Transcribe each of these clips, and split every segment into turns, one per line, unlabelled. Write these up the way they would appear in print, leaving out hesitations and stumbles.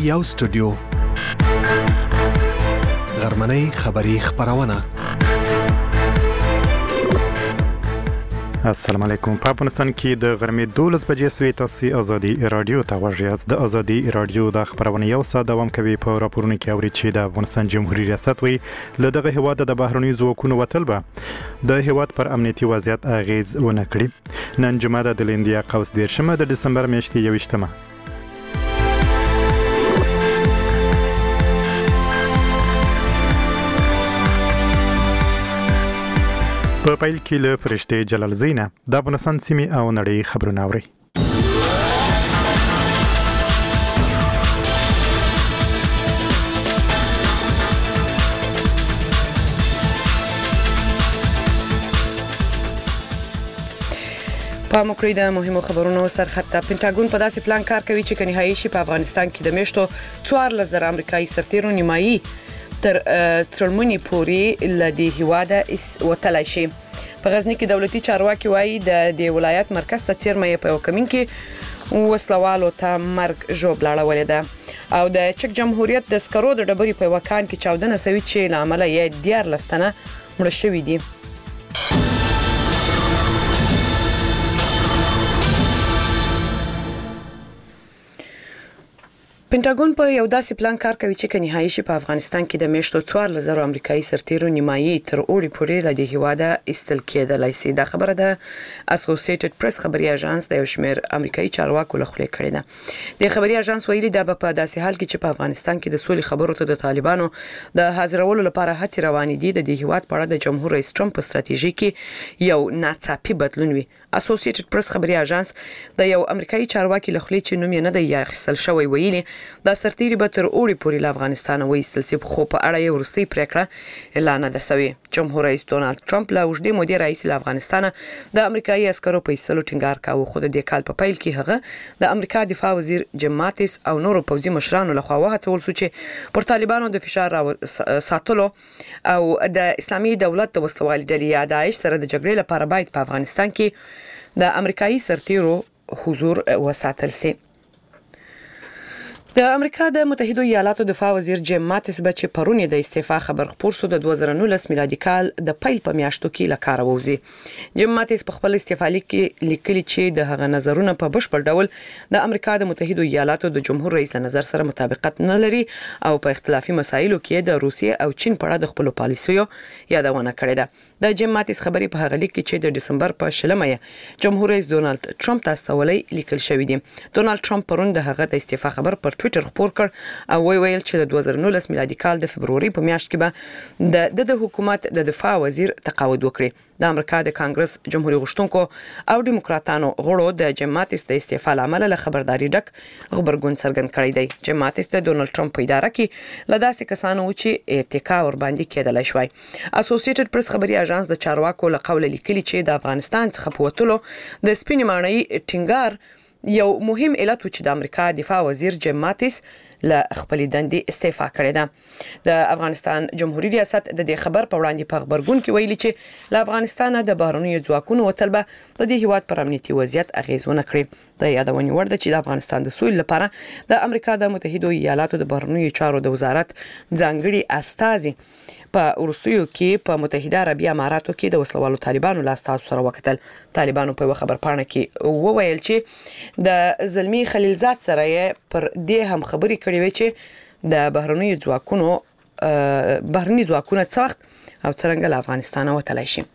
یو سټوډیو غرمنۍ خبری خبرونه.
السلام علیکم. په افغانستان کې د غرمې 12 بجې سوي تاسو ازادي رادیو ته غوږیاست. د ازادي رادیو د خبرونه یو ساعت دوام کوي. په راپورونو کې اوري چې د افغانستان جمهوریت ریاست وی له دغه هواد د بهرنی ځواکونو وتل به د هواد پر امنیتي وضعیت اغیز ونه کړي. نن جمعه د لندیا قوس 10 د دسمبر میاشتې 21 په پیل کې له فرشته جلال زینه د افغانستان سیمې او نړۍ خبرونه اوري.
په مکرې د مهمو خبرونو سرخط پینټاګون په داسې پلان کار کوي چې کنيهایی شي په افغانستان کې د میشتو 14,000 امریکایي سرتیرو نیمایي تر څرمنې پورې لدی هواده وتلای شي. په غزنی کې دولتي چارواکي وایي د ولایت مرکز ته چیرمه په وکمین کې وسلوالو ته مرګ ژوبلاړه ولیده او د چک جمهوریت د سکرو د ډبرې په وکان کې چاودنه سوي چې لامل یې 14 تنه مړ شوي دي. پینټاګون په یو داسې پلان کار کوي چې کنيهایی شي په افغانستان کې د میشتو 14,000 امریکایي سرتیرو نیمایي تر اوړي پورې لدی هواده استل کېدلای شي. دا خبره د اسوسییټډ پریس خبري اژانس د یو شمېر امریکایي چارواکو له خولې کړې ده. د خبري اژانس ویلي دا په داسې حال کې چې په افغانستان کې د سولې خبرو ته د طالبانو د حاضرولو لپاره هڅې روانې دي. د هیواد په اړه د جمهور رئیس ټرمپ په ستراتیژي کې یو ناڅاپي بدلون وي. اسوسییټډ پریس خبري اژانس د یو امریکایي چارواکي له خولې چې نوم یې نه دی یاخصل شوی ویلي دا سرتیري به تر اوړي پورې له افغانستان وایستل شي، خو په اړه یې ورستۍ پریکړه اعلان نه شوی. جمهور رئیس ډونالد ټرمپ له اوږدې مودې راهیسې له افغانستان د امریکایي عسکرو په ایستلو ټینګار کاوه، خو د دې کال په پیل کې هغه د امریکا دفاع وزیر جیم ماتیس او نورو پوځي مشرانو لخوا وهڅول شو چې پر طالبانو د فشار ساتلو او د اسلامي دولت د وسلوالي ډلې یا داعش سره د جګړې لپاره باید په افغانستان کې د امریکایي سرتیرو حضور وساتل شي. د امریکا د متحده ایالاتو دفاع وزیر جیم ماتیس به چې پرون د استعفا خبر خپور شو د 2019 میلادي کال د پیل په میاشتو کې له کار ووزي. جیم ماتیس په خپل استعفا لیکلي چې د هغه نظرونه په بشپړ ډول د امریکا د متحده ایالاتو د جمهور رئیس نظر سره مطابقت نه لري او په اختلافي مسایلو کې د روسیې او چین په اړه د خپل پالیسیو یادونه کړې ده. د جیم ماتیس خبري په هغه لیک کې چې د دسمبر په 20 جمهور رئیس ډونالد ټرمپ تاسو ولې لیکل شوی دی. ډونالد ټرمپ پرون د هغه د استعفا خبر پر ټوئیټر خپور کړ او ویل چې د 2019 میلادي کال د فبرवरी په میاشت کې به د حکومت د دفاع وزیر تقاعد وکړي. د امریکا د کانګرس جمهوریت غوښتونکو او دیموکراتانو غړو د جیم ماتیس د استعفا لامل له خبرداري ډک خبرګون څرګند کړی دی. جیم ماتیس د ډونالد ټرمپ په اداره کې لداسې کسانو چې اتکا ور باندې کېدلای شوی. اسوسییټډ پریس خبري اژانس د چارواکو له قوله لیکلي چې د افغانستان څخه په وتلو د سپینې ماڼۍ ټینګار یو مهم علت و چې د امریکا دفاع وزیر جیم ماتیس له خپل دندې استعفا کړې ده. د افغانستان جمهوریت ریاست د دې خبر په وړاندې په خبرګون کې ویلي چې له افغانستان د بهرنیو ځواکونو وتل به د دې هیواد پر امنیتي وضعیت اغیز ونه کړي. د یادونې وړ ده چې د افغانستان د سولې لپاره د امریکا د متحده ایالاتو د بهرنیو چارو د وزارت ځانګړي استازي په ورستیو کې په متحده عربی اماراتو کې د وسلوالو طالبانو له استازو سره وکتل. طالبانو په خبر پاڼه کې وویل چې د زلمی خلیلزاد سره پر دې هم خبري کړې وي چې د بهرنی ځواکونو څخه او څنګه له افغانستان وتلای شي.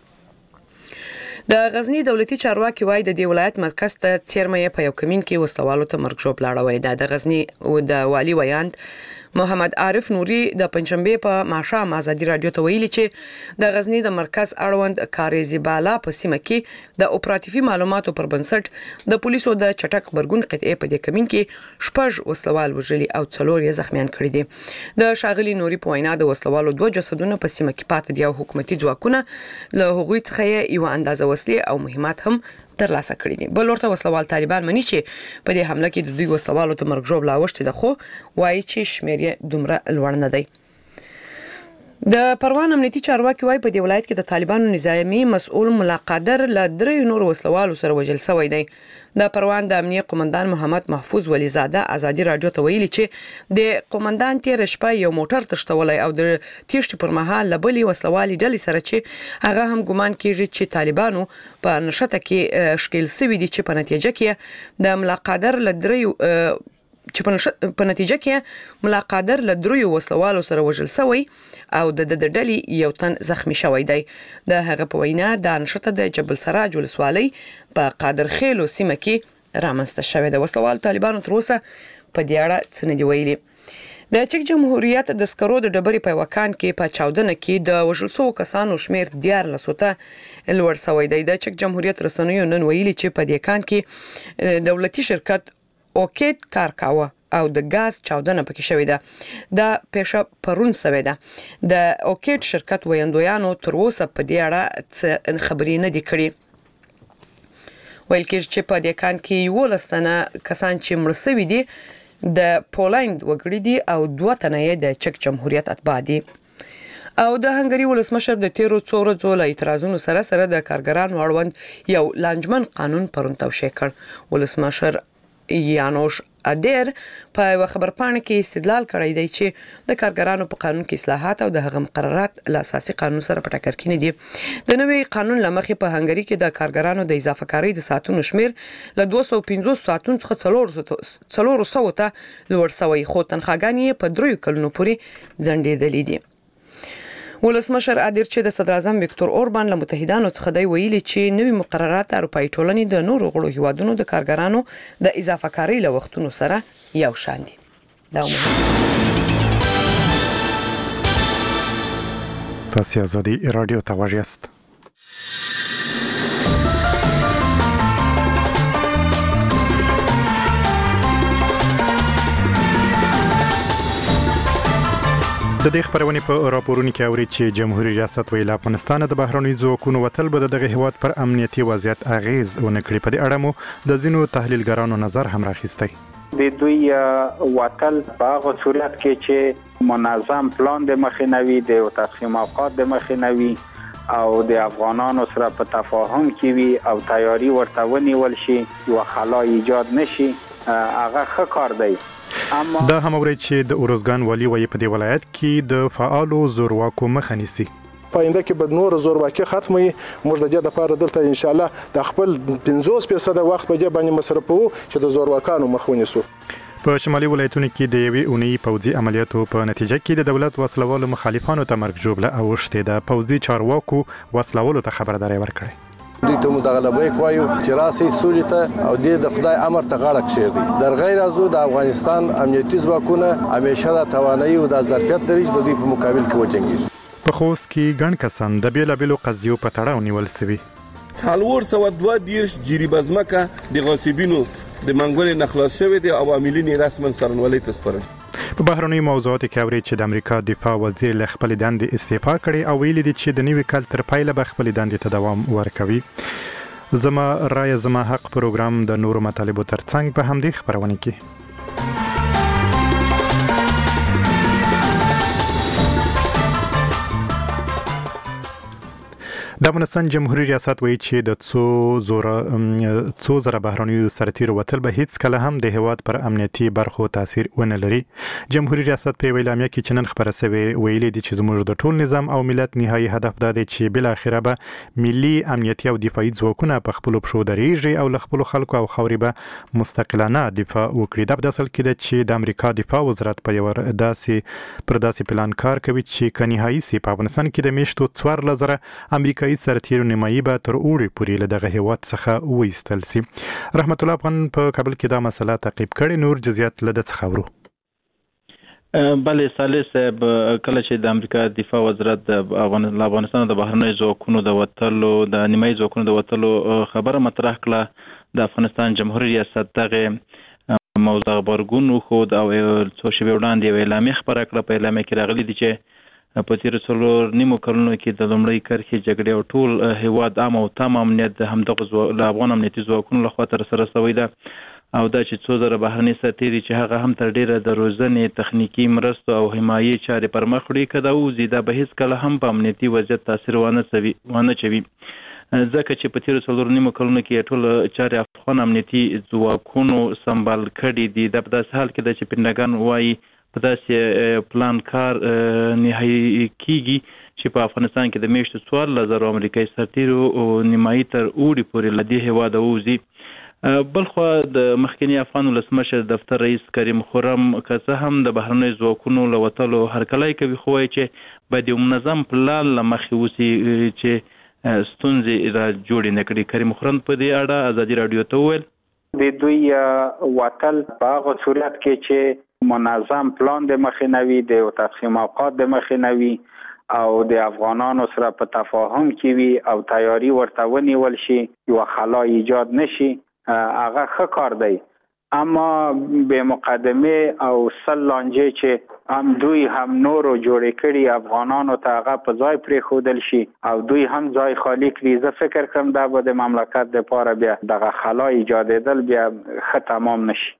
د غزنی دولتي چارواکي وایي د دې ولایت مرکز ته چیرمه په یو کمین کې وسلوالو ته مرګ ژوبلاړه ولیده. د غزنی او د والی ویاند محمد عارف نوري د پنځشنبه په ماښام ازادي رادیو ته ویلي چې د غزنی د مرکز اړوند کاریزی بالا په سیمه کې د اپراتیفي معلوماتو پر بنسټ د پولیسو د چټک خبرګون قطعه په دې کمین کې شپږ وسلوال وژلي او 4 یې زخمیان کړي دي. د شاغلي نوري په وینا د وسلوالو 2 جسدونه په سیمه کې پاتې دي او حکومتي ځواکونه له هغوی څخه یو اندازه وسلې او مهمات هم ترلاسه کړي دي. بل ورته وسلوال طالبان مني چې په دې حمله کې د دوی وسلوالو ته مرګ ژوبلا وشته ده، خو وایي چې شمیر یې دومره لوړ نه دی. د پروان امنیتي چارواکي وايي په دې ولایت کې د طالبانو نظامی مسؤل ملا قادر له 3 نور وسلوالو سره وژل شوی دی. د پروان د امنیه قومندان محمد محفوظ ولیزاده ازادي رادیو ته ویلي چې د قومندان تیر شپه یو موټر تښتولای او د تیښتې پر مهال لبلي وسلوالي ډلې سره چې هغه هم ګمان کیږي چې طالبانو په نشته کې شکل سوي دي چې په نتیجه کې د ملا قادر له 3 په نتیجه کې ملا قادر له 3 وسلوالو سره وژل شوی او د ډلې یو تن زخمی شوی دی. د هغه په وینا د نشته د جبل سراج ولسوالۍ په قادر خیلو سیمه کې رامنځته شوی د وسلوال طالبانو تر اوسه په دې اړه څه نه دی ویلي. د چک جمهوریت د سکرو د ډبرې په وکان کې په چاودنه کې د وژل شوو کسانو شمیر 14 ته لوړ شوی دی. د چک جمهوریت رسنیو نن ویلي چې په دې کان کې دولتي شرکت اوکیټ کار کاوه او د غاز چاودنه پکې شوې ده. د پېښه پرون شوې ده. د اوکیټ شرکت ویندویانو تر اوسه په دې اړه خبرې نه دي کړې. ویل کېږي چې په دې کان کې 11 تنه کسان چې مړ شوي دي د پولند وګړي دي او 2 تنه یې د چک جمهوریت اتباع دي. او د هنګري ولسمشر د تیرو څو ورځو له اعتراضونو سره د کارګرانو اړوند یو لانجمن قانون پرون توشیح کړ. ولسمشر یانوش ادیر په خبرپاڼه کې استدلال کړی دی چې د کارګرانو په قانون کې اصلاحات او د هغه مقررات له اساسي قانون سره په ټکر کې نه دي. د نوي قانون لمخې په هنګري کې د کارګرانو د اضافه کاري د ساعتونو شمیر له 250 ساعتونو څخه 400 ته لوړ شوی خو تنخواګانې په 3 کلونو پورې ځنډېدلې دي. ولسمشر ادیر چې د صدر اعظم وکتور اوربان له متحدانو څخه دی ویلي چې نوي مقررات اروپאי ټولنې د نورو غړو هیوادونو د کارګرانو د اضافه کاري له وختونو سره یو شان دي. دا
تاسو ازادي رادیو ته وژاست. د دې خبرونې په راپورونو کې اوري چې جمهوریت ریاست ویل افغانستان د بهرنۍ ځواکونو وتل به دغه هیواد پر امنیتي وضعیت اغیز ونکړي. په دې اړه مو د ځینو تحلیلګرانو نظر هم راخیستی.
د دوی وتل په هغه صورت کې چې منظم پلان د مخنیوي د تقسیم اوقات د مخنیوي او د افغانانو سره په تفاهم کې وي او تیاری ورته ونیول شي یو خلا ایجاد نشي هغه ښه کار دی.
دا هم اوري چې د اورزګان والی وایي په دې ولایت کې د فعالو زورواکو مخه نیسي.
پاینده کې بد نور زورواکي ختمي موږ د دې لپاره دلته ان شاء الله د خپل 50% وخت په دې باندې مصرفو چې د زورواکانو مخ ونیسو.
په شمالي ولایتونو کې د یوې اونۍ پوځي عملیاتو په نتیجه کې د دولت وسلوالو مخالفانو ته مرګ ژوبله اوښتې ده. پوځي چارواکو وسلوالو ته خبرداری ورکړې.
دوی ته مدغلبه کوي چې راسي سولې ته او د خدای امر ته غاړه کښېږدي. در غیر ازو د افغانستان امنیتي ځواکونه همیشه د توانایي او د ظرفیت لري چې د دوی په مقابل کې وجنګي.
په خوست کې ګڼ کسان د بیلابیلو قضیو په تړاو نیول شوي.
402 جریبه ځمکه د غاصبینو د منګولې نخلاص شوی دی او عاملین رسما څارنوالۍ ته سپارل.
په بهرنیو موضوعاتو کې اوري چې د امریکا دفاع وزیر له خپل دندې استعفا کړي او ویلي دي چې د نوي کال تر پایله به خپل دندې ته دوام ورکوي. زما رای زما حق پروګرام د نورو مطالبو ترڅنګ په همدې خبرونه کې د افغانستان جمهوریت ریاست وایي چې د څو زره بهرنیو سرتیرو وتل به هیڅ کله هم د هیواد پر امنیتي برخو تاثیر ونه لري. جمهوریت ریاست په ویلامه کې چې نن خبره شوې ویلي دي چې زموږ د ټول نظام او ملت نهایي هدف دا دی چې بل اخره به ملي امنیتي او دفاعي ځواکونه په خپل پښو درېږي او له خپل خلکو او خاورې به مستقلانه دفاع وکړي. دا په اصل کې ده چې د امریکا دفاع وزارت په یو داسې پلان کار کوي چې که نهایي سي په افغانستان کې د میاشتو 14,000 امریکایي سرتیرو نیمایي به تر اوړي پورې له دغه هیواد څخه وایستل سي. رحمت الله افغان په کابل کې دا مسله تعقیب کړي. نور جزئیات له ده څخه ورو.
بله صالح صاحب کله چې د امریکا دفاع وزارت د افغانستان د بهرنیو ځواکونو د وتلو د نیمایي ځواکونو د وتلو خبره مطرح کړه د افغانستان جمهوریت ریاست دغه موضوع غبرګون وښود او څو شېبې وړاندې یوه اعلامیه خپره کړه. په اعلامیه کې راغلي دي چې په تیرو 4 کلونو کې د لومړۍ کرښې جګړې او ټول هیواد عام او تام امنیت د همدغه افغان امنیتي ځواکونو لخوا ترسره شوی ده او دا چې څو زره بهرني سرتیري چې هغه هم تر ډیره د روزنې تخنیکی مرستو او حمایي چارې پر مخ وړي کده او زیاده به هیڅ کله هم په امنیتي وضعیت تاثیر ونه چوي ځکه چې په تیرو 4.5 کلونو کې ټول چارې افغان امنیتي ځواکونو سمبال کړي دي. د داسې حال کې چې پنډګان وايي په داسې پلان کار نهایي کیږي چې په افغانستان کې د میاشتو 14,000 امریکایي سرتیرو نیمایي تر اوړي پورې له دې هېواده ووځي. بلخوا د مخکنی افغان ولسمشر دفتر رئیس کریم خرم که څه هم د بهرنیو ځواکونو له وتلو هرکلی کوي خو وایي چې باید یو منظم پلان له مخې وسي چې ستونزې را جوړې نه کړي. کریم خرم په دې اړه ازادي راډیو ته وویل
د دوی وتل په هغه صورت کې چې منظم پلان د مخنیوي د تقسیم اوقات د مخنیوي او د افغانانو سره په تفاهم کې وي او تیاری ورته ونیول شي یو خلا ایجاد نشي هغه ښه کار دی. اما به مقدمه او سل لانجه چې هم دوی هم نورو جوړې کړي افغانانو ته هغه په ځای پرېښودل شي او دوی هم ځای خالی کړي. زه فکر کوم دا به د مملکت دپاره بیا دغه خلا ایجادېدل بیا ښه تمام نشي.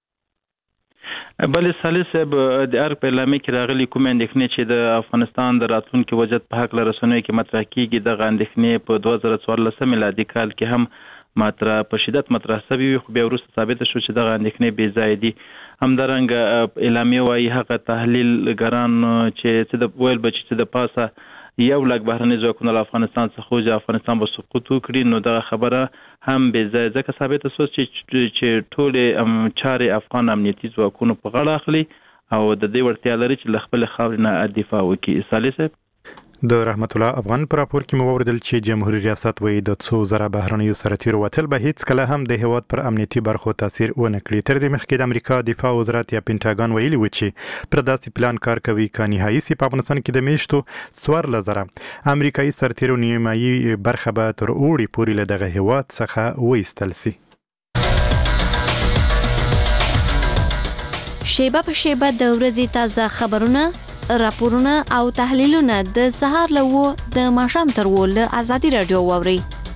بلې صالح صاحب د ارګ په اعلامیه کې راغلي کومې اندېښنې چې د افغانستان د راتلونکي وضعیت په هکله رسنیو کې مطرح کېږي دغه اندېښنې په 2014 میلادي کال کې هم په شدت مطرح شوي وي خو بیا وروسته ثابته شو چې دغه اندېښنې بې ځایه دي. همدارنګه اعلامیه وایي هغه تحلیلګران چې ویل به چې د پاسه 100,000 بهرني ځواکونه له افغانستان څخه وځي افغانستان به سقوط وکړي نو دغه خبره هم بې ځایه ځکه ثابته شوه چې ټولې چارې افغان امنیتي ځواکونو په غاړه اخلي او د دې وړتیا لري چې له خپلې خاورې نه دفاع وکړي. صالح صاحب
د رحمت الله افغان پر راپور کې مو اوریدل چې جمهوریت ریاست وایي د څو زره بهرنیو سرتیرو وتل به هیڅ کله هم د هیواد پر امنیتي برخو تاثیر ونه کړي. تر دې مخکې د امریکا دفاع وزارت یا پینټاګان ویلي و چې پر داسې پلان کار کوي که نهایي سي په افغانستان کې د میاشتو 14,000 امریکایي سرتیرو نیمایي برخه به تر اوړي پورې له دغه هیواد څخه وایستل سي.
شیبه په شیبه د ورځې تازه خبرونه راپورونه او تحلیلونه د سهار له 9 د ماښام تر 10 له ازادي راډیو واوري.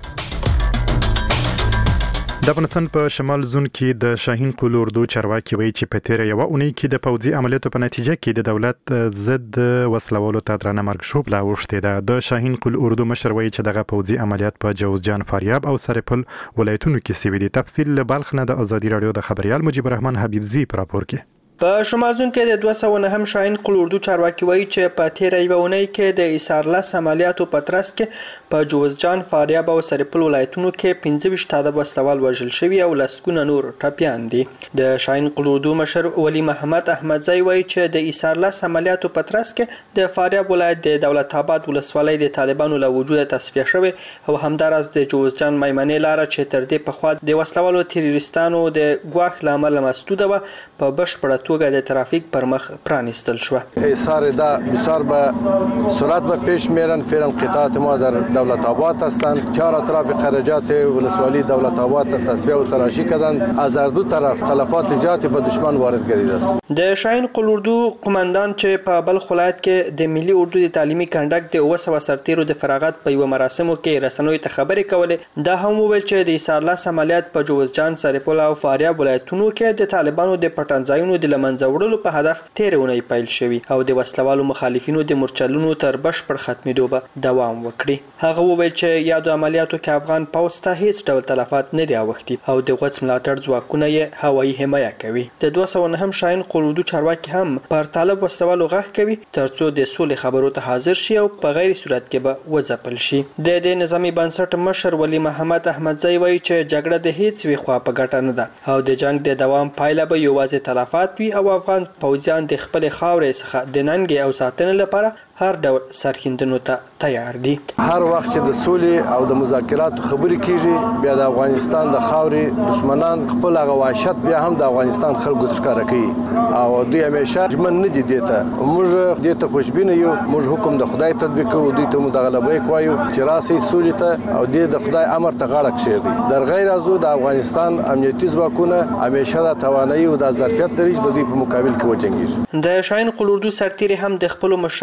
د افغانستان په شمال زون کې د شاهین قول اردو چارواکي وایي چې په تیره یوه اونۍ کې د پوځي عملیاتو په نتیجه کې د دولت ضد وسلوالو ته درنه مرګ شوبله اوښتې ده. د شاهین قول اردو مشر وایي چې دغه پوځي عملیات په جوزجان فاریاب او سرپل ولایتونو کې شوي دي. تفصیل له بلخ نه د ازادي راډیو د خبريال مجيب الرحمن حبیبزی په راپور کې.
په شمال زون کې د 209 شاهین قول اردو چارواکي وایي چې په تیره یوه اونۍ کې د ایسارلس عملیاتو په ترڅ کې په جوزجان فاریاب او سرپل ولایتونو کې 25 تاده وسلوال وژل شوي او لسګونه نور ټپیان دي. د شاهین قول اردو مشر ولی محمد احمدزی وایي چې د ایسارلس عملیاتو په ترڅ کې د فاریاب ولایت د دولت آباد ولسوالۍ د طالبانو له وجوده تصفیه شوی او همداراز د جوزجان میمنې لاره چې تر دې پخوا د وسلوالو تروریستانو د ګواښ له امله مسدوده وه په بشپړه توګه د ترافیک پر مخ پرانستل شو.
ایثار دا بسیار به سرعت به پیش میرن. فعلا قطعات ما در دولت آباد هستند. 4 اطراف خرجات ولسوالی دولت آباد تصفیه و تلاشی کردند. از هر دو طرف تلفات زیادی به دشمن وارد گردیده است.
د شاهین قول اردو قومندان چې په بلخ ولایت کې د ملي اردو د تعلیمي کنډک د 900 سرتیرو د فراغت په یو مراسمو کې رسنوي ته خبرې کولې. دا هم ویل چې د ایثارلس عملیات په جوزجان سرپل او فاریاب ولایتونو کې د طالبانو د پټنځایونو د لمنځه وړلو په هدف تیره اونۍ پیل شوی او د وسلوالو مخالفینو د مورچلونو تر بشپړ ختمېدو به دوام وکړي. هغه وویل چې یادو عملیاتو کې افغان پوځ ته هیڅ ډول تلفات نه دي اوښتي او د غوڅ ملاتړ ځواکونه یې هوایي حمایه کوي. د 209 شاهین قول اردو چارواکي هم پر طالب وسلوالو غږ کوي ترڅو د سولې خبرو ته حاضر شي او په غیر صورت کې به وځپل شي. د نظامی بنسټ مشر ولی محمد احمدزی وایي چې جګړه د هیڅ وی خوا په ګټه نه ده او د جنگ د دوام پایله به یوازې تلفات وي او افغان پوځیان د خپل خاورې څخه د ننګ او ساتنې لپاره هر ډول سرښندنو ته تیار دي.
هر وخت چې د سولې او د مذاکراتو خبرې کیږي بیا د افغانستان د خاورې دشمنان خپل هغه وحشت بیا هم د افغانستان خلکو ښکاره کوي او دوی همیشه ژمن نه دي دې ته. موږ دې ته خوشبینه یو. موږ حکم د خدای تطبیق کوو. دوی ته مو د غلبۍ وایو چې راسئ سولې ته او دې د خدای امر ته غاړه کښېږدئ. در غیر از او د افغانستان امنیتي ځواکونه همیشه د توانایي او د ظرفیت لري چې د دوی په مقابل کې وجنګېږي.
د شاهین قول اردو سرتیري هم د خپلو مشرانو پر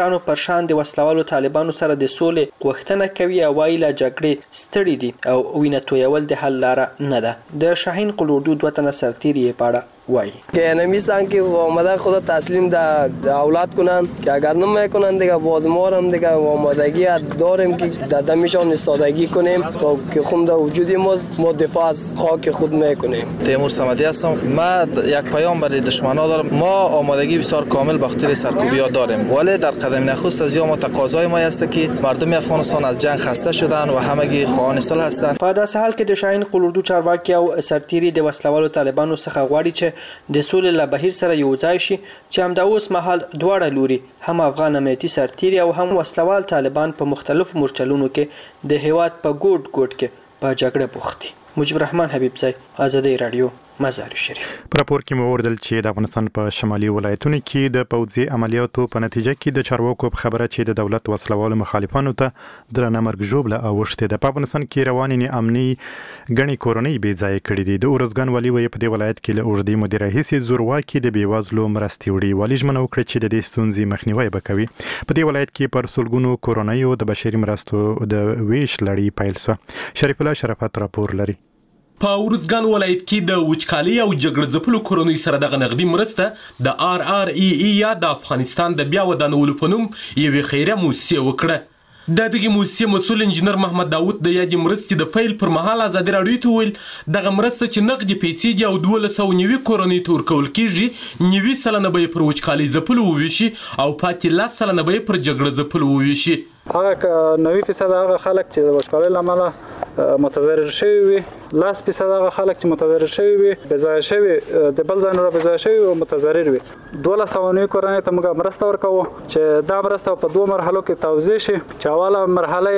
شان د وسلوالو طالبانو سره د سولې غوښتنه کوي او وايي له جګړې ستړي دي او وینه تویول د حل لاره نه ده. د شاهین قلوردو دوه تنه سرتیری یې پاړه وای
که نمیستن که آماده خود تسلیم در اولاد کنن که اگر نمیکنن دیگه باز ما هم دیگه آمادگی داریم که در دمشان ایستادگی کنیم تا که خون در وجود ما دفاع از خاک خود میکنیم.
تیمور صمدی هستم. ما یک پیام برای دشمنا دارم. ما آمادگی بسیار کامل به خاطر سرکوبی‌ها داریم ولی در قدم نخست از ما تقاضای ما است که مردم افغانستان از جنگ خسته شدن و همگی خواهان صلح هستند.
په داسې حال کې د شاهین قلوردو چارواکي او سرتیری د وسلوالو طالبانو څخه غواړي چې د سولې له بهیر سره یو ځای شي چې همدا اوس مهال دواړه لوري هم افغان امنیتي سرتیری او هم وسلوال طالبان په مختلفو مورچلونو کې د هیواد په ګوټ ګوټ کې په جګړه بوخت دي. مجيب الرحمن حبیبزی، آزادی رادیو، مزار شریف.
په راپور کې مو وردل چې د افغانستان په شمالي ولایتونو کې د پوځي عملیاتو په نتیجه کې د چارواکو په خبره چې د دولت وسلوالو مخالفانو ته درنه مرګ ژوبله اوښتې ده. په افغانستان کې روانې امني ګڼې کورنۍ بې ځایه کړي دي. د ارزګان والي وایي په دې ولایت کې له اوږدې مودې راهیسې زورواکي د بېوزلو مرستې وړي. والي ژمنه وکړه چې د دې ستونزې مخنیوی به کوي. په دې ولایت کې پر سلګونو کورنیو د بشري مرستو د ویش لړۍ پیل شوه. شریف الله شرافت راپور لري.
په ارزګان ولایت کې د وچکالي او جګړه ځپلو کورنۍ سره دغه نغدي مرسته د RREE یا د افغانستان د بیا ودانولو په نوم یوې خیریه موسسې وکړه. د دغه موسسې مسؤل انجنیر محمد داوود د یادې مرستې د پیل پر مهال ازادي راډیو ته ویل دغه مرسته چې نغدي پیسې دي او 1290 کورنۍ ته ورکول کېږي 90% به یې پر وچکالي ځپلو وویشي او پاتې 10% به یې پر جګړه ځپلو وویشي.
هغه 90% هغه خلک چې د وچکالۍ له امله متضرر شوي وي، 10% هغه خلک چې متضرر شوي وي، بېځایه شوي د بل ځای نه بېځایه شوي او متضرر وي. 1290 کورنۍ ته موږ مرسته ورکوو چې دا مرسته په دوه مرحلو کې توزیع شي چې اوله مرحله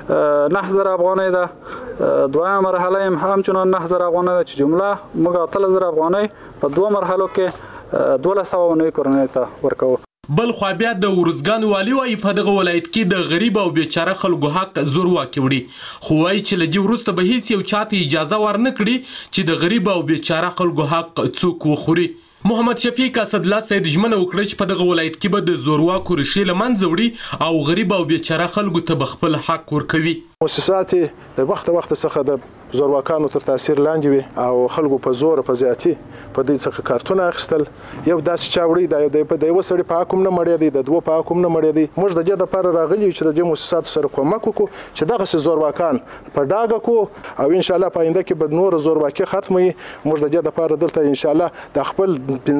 یې 9000 افغانۍ ده، دویمه مرحله یې همچنان 9000 افغانۍ ده چې جمله موږ 8000 افغانۍ په دوه مرحلو کې 1290 کورنۍ ته ورکوو.
بل خو بیا د ورزګان والي وایي په دغه ولایت کې د غریب او بیچاره خلکو حق زورواکي وړي، خو وایي چې له دې وروسته به هیڅ یو چاته اجازه ورنه کړي چې د غریب او بیچاره خلکو حق څوک وخوري. محمد شفیق اسدالله سید ژمنه وکړه چې په دغه ولایت کې به د زورواکو ریښې له منځه وړي او غریب او بیچاره خلکو ته به خپل حق ورکوي.
مؤسسات د وخت څخه د زورواکانو تر تاثیر لاندې وي او خلکو په زور په زیاتی په دې څخه کارتونه اخیستل. یو داسې چاوړي د یو سړي په حکم نه مړی دی، د دوه په حکم نه مړی دی. موږ د دې لپاره راغلي چې د دې مؤسساتو سره کومک وکړو چې دغه زورواکان په ډاګه کو او ان شاء الله په آینده کې به نور زورواکي ختمي. موږ د دې لپاره دلته ان شاء الله د خپل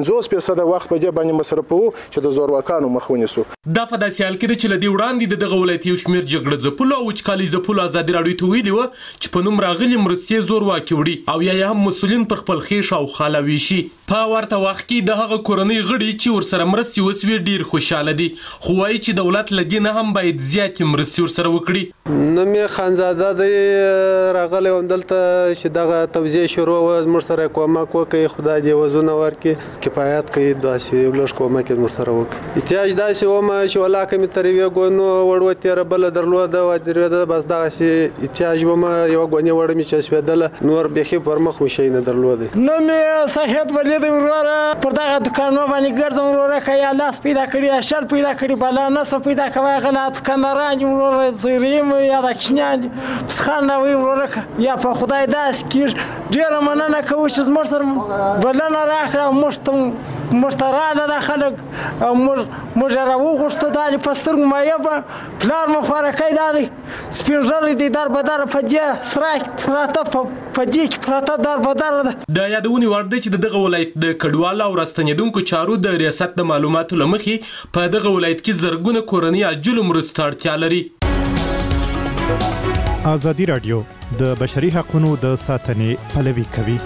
50% وخت په دې باندې مصرفو چې د زورواکانو مخ ونیسو.
دا په داسې حال کې چې لدی وړاندې دغه ولایت یو شمیر جګړه ځپلو او وچکالي ځپلو ازادي راډیو ته ویلي و چې په نوم راغلي مرستې زورواکي وړي او یا هم مسؤلین پر خپل خیش او خاله ویشي. په ورته وخت کې د هغه کورنۍ غړي چې ورسره مرستې وسوي ډیر خوشاله دي، خو وایي چې دولت له دې نه هم باید زیاتې مرستې ورسره وکړي.
نوم یې خانزاده دی، راغلی وم دلته چې دغه توزیع شروع وه، زموږ سره کومک وکړي، خدای دې وزونه ورکړي، کفایت کوي، داسې یو لږ کومک یې زموږ سره وکړي. احتیاج داسې ومه چې ولاکه مې تر یوې ګونو وړوه تېره بله درلوده ودرېده، بس دغسې احتیاج ومه، یوه ګونې وړه مې چې سوېدله، نور بیخي پر مخ مې شی نه درلودی.
نوم یې صحت ولید وروره، پر دغه دوکانونو باندې ګرځم وروره، که یا لاس پیدا کړي یا شل پیدا کړي، بلا نسه پیدا کوي، هغه نه دوکانداران دي وروره، زیریم یا د کوچنیان دي پسخان نه وي وروره، یا په خدای داسې کېږي. ډېره مننه کوو چې زموږ سره بلنه راکړه، موږ ته راغله دا خلک او موږ یې راوغوښته، دا دې په سترګو مایه به پلار مو خوارکی دا دی سپین ږیری دی، در به در په دې سرا کې پراته په دې کې پراته در به در ده.
د یادونې وړ دی چې د دغه ولایت د کډوالو او راستنېدونکو چارو د ریاست د معلوماتو له مخې په دغه ولایت کې زرګونه کورنۍ عاجلو مرستو ته اړتیا لري.
ازادي راډیو د بشري حقوقو د ساتنې پلوي کوي.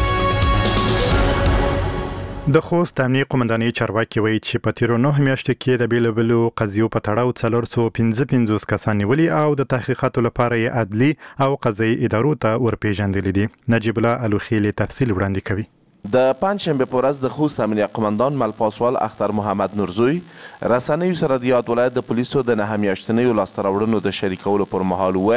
د خوست امنیه قومندانۍ چارواکي وایي چې په تیرو 9 میاشتو کې د بیلابیلو قضیو په تړاو 455 کسان نیولي او د تحقیقاتو لپاره یې عدلي او قضایي ادارو ته ورپېژندلي دي. نجیب الله الوخیلی تفصیل وړاندې کوي.
د پنجشنبه په ورځ د خوست امنیه قومندان ملپاسوال اختر محمد نورزوی رسنیو سره د یاد ولایت د پولیسو د 9 میاشتنیو لاسته راوړنو د شریکولو پر مهال وویل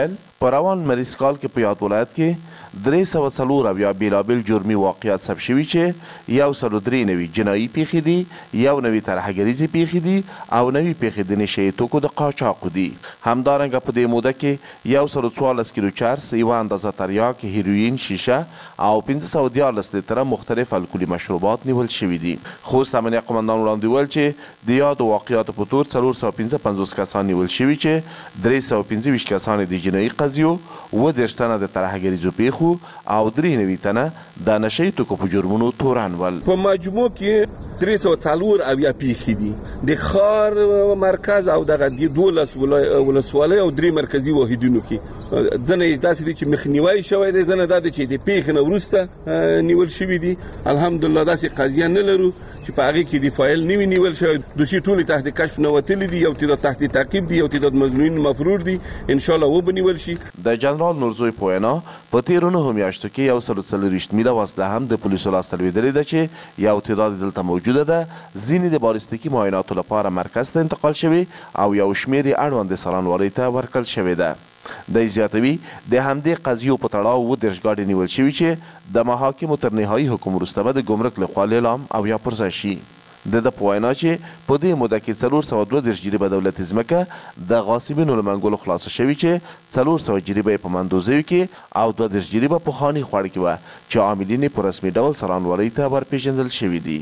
په روان مریض کال کې په یاد ولایت کې 340 بیلابیل جرمي واقعیات ثبت شوي چې 103 نوي جنایي پیښې دي، 1 نوي ترهګریزې پیښې دي او 9 پیښې د نشه توکو د قاچاق دي. همدارنګه په دې موده کې 114 کیلو چرس، 1 اندازه تریاک، هیروین، شیشه او 514 لیتره مختلف الکولي مشروبات نیول شوي دي. خوست امنیه قمندان وړاندې ویل چې د یادو واقعیاتو په تور 455 کسان نیول شوي چې 325 کسان د جنایي قضیو، 30 تنه د ترهګریزو پیښو او 3 نوي تنه د نشه توکو په جرمونو تورن ول.
په مجموع کې 340 پیښې دي د ښار مرکز او دغه 12 ولسوالۍ او 3 مرکزی واحدونو کې. ځنه داسې دي چې مخنیوي شوی دی، ځنه دا چې د پیښې نه وروسته نیول شوي دي. الحمدلله داسې قضیه نه لرو چې په هغې کې د فایل نوي نیول شوی. دوسیې ټولې تحت کشف نه وتلي دي، یو تعداد تحت تعقیب دي، یو تعداد مظنونین مفرور دي. انشاءالله وبنیول شي.
د جنرال نورزوی په وینا په تیرو 9 میاشتو کې 140 میله وسله هم د پولیسو لاسته لوېدلې ده چې یو تعداد دلته موجوده ده. ځینې د بالیستیکي معایناتو لپاره مرکز ته انتقال شوي او یو شمېر یې اړوندې څارنوالۍ ته ورکړل شوې ده. دی زیاتوي د همدې قضیو په تړاو 30 ګاډې نیول شوي چې د محاکمو تر نهایي حکم وروسته به د ګمرک لخوا لیلام او یا پرځای شي. د په وینا چې په دې موده کې 432 جریبه دولتي ځمکه د غاصبینو له منګولو خلاصه شوي چې 400 جریبه په مندوزیو کې او 22 جریبه په خاني خوړ کې وه چې عاملین په رسمي ډول څارنوالۍ ته ورپېژندل شوي دي.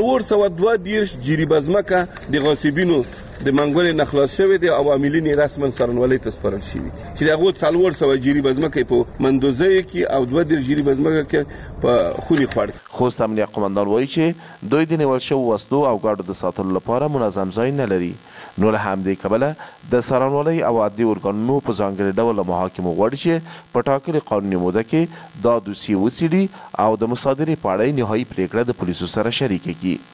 432 جریبه ځمکه د غاصبینو د منګولې نه خلاص شوی دی او عاملین یې رسما څارنوالۍ ته سپارل شوي دي چې د هغو 400 جریبه ځمکه په مندوزیو کې او 22 جریبه ځمکه کې په خوني خوړ.
خوست امنیه قمندان وایي چې دوی د نیول شوو وسلو او ګاډو د ساتلو لپاره منظم ځای نه لري. نو له همدې کبله د څارنوالۍ او عدلي ارګانونو په ځانګړي ډول له محاکمو غواړي چې په ټاکلې قانوني موده کې دا دوسیې وڅېړي او د مصادرې په اړه نهایي پرېکړه د پولیسو سره شریکه کړي.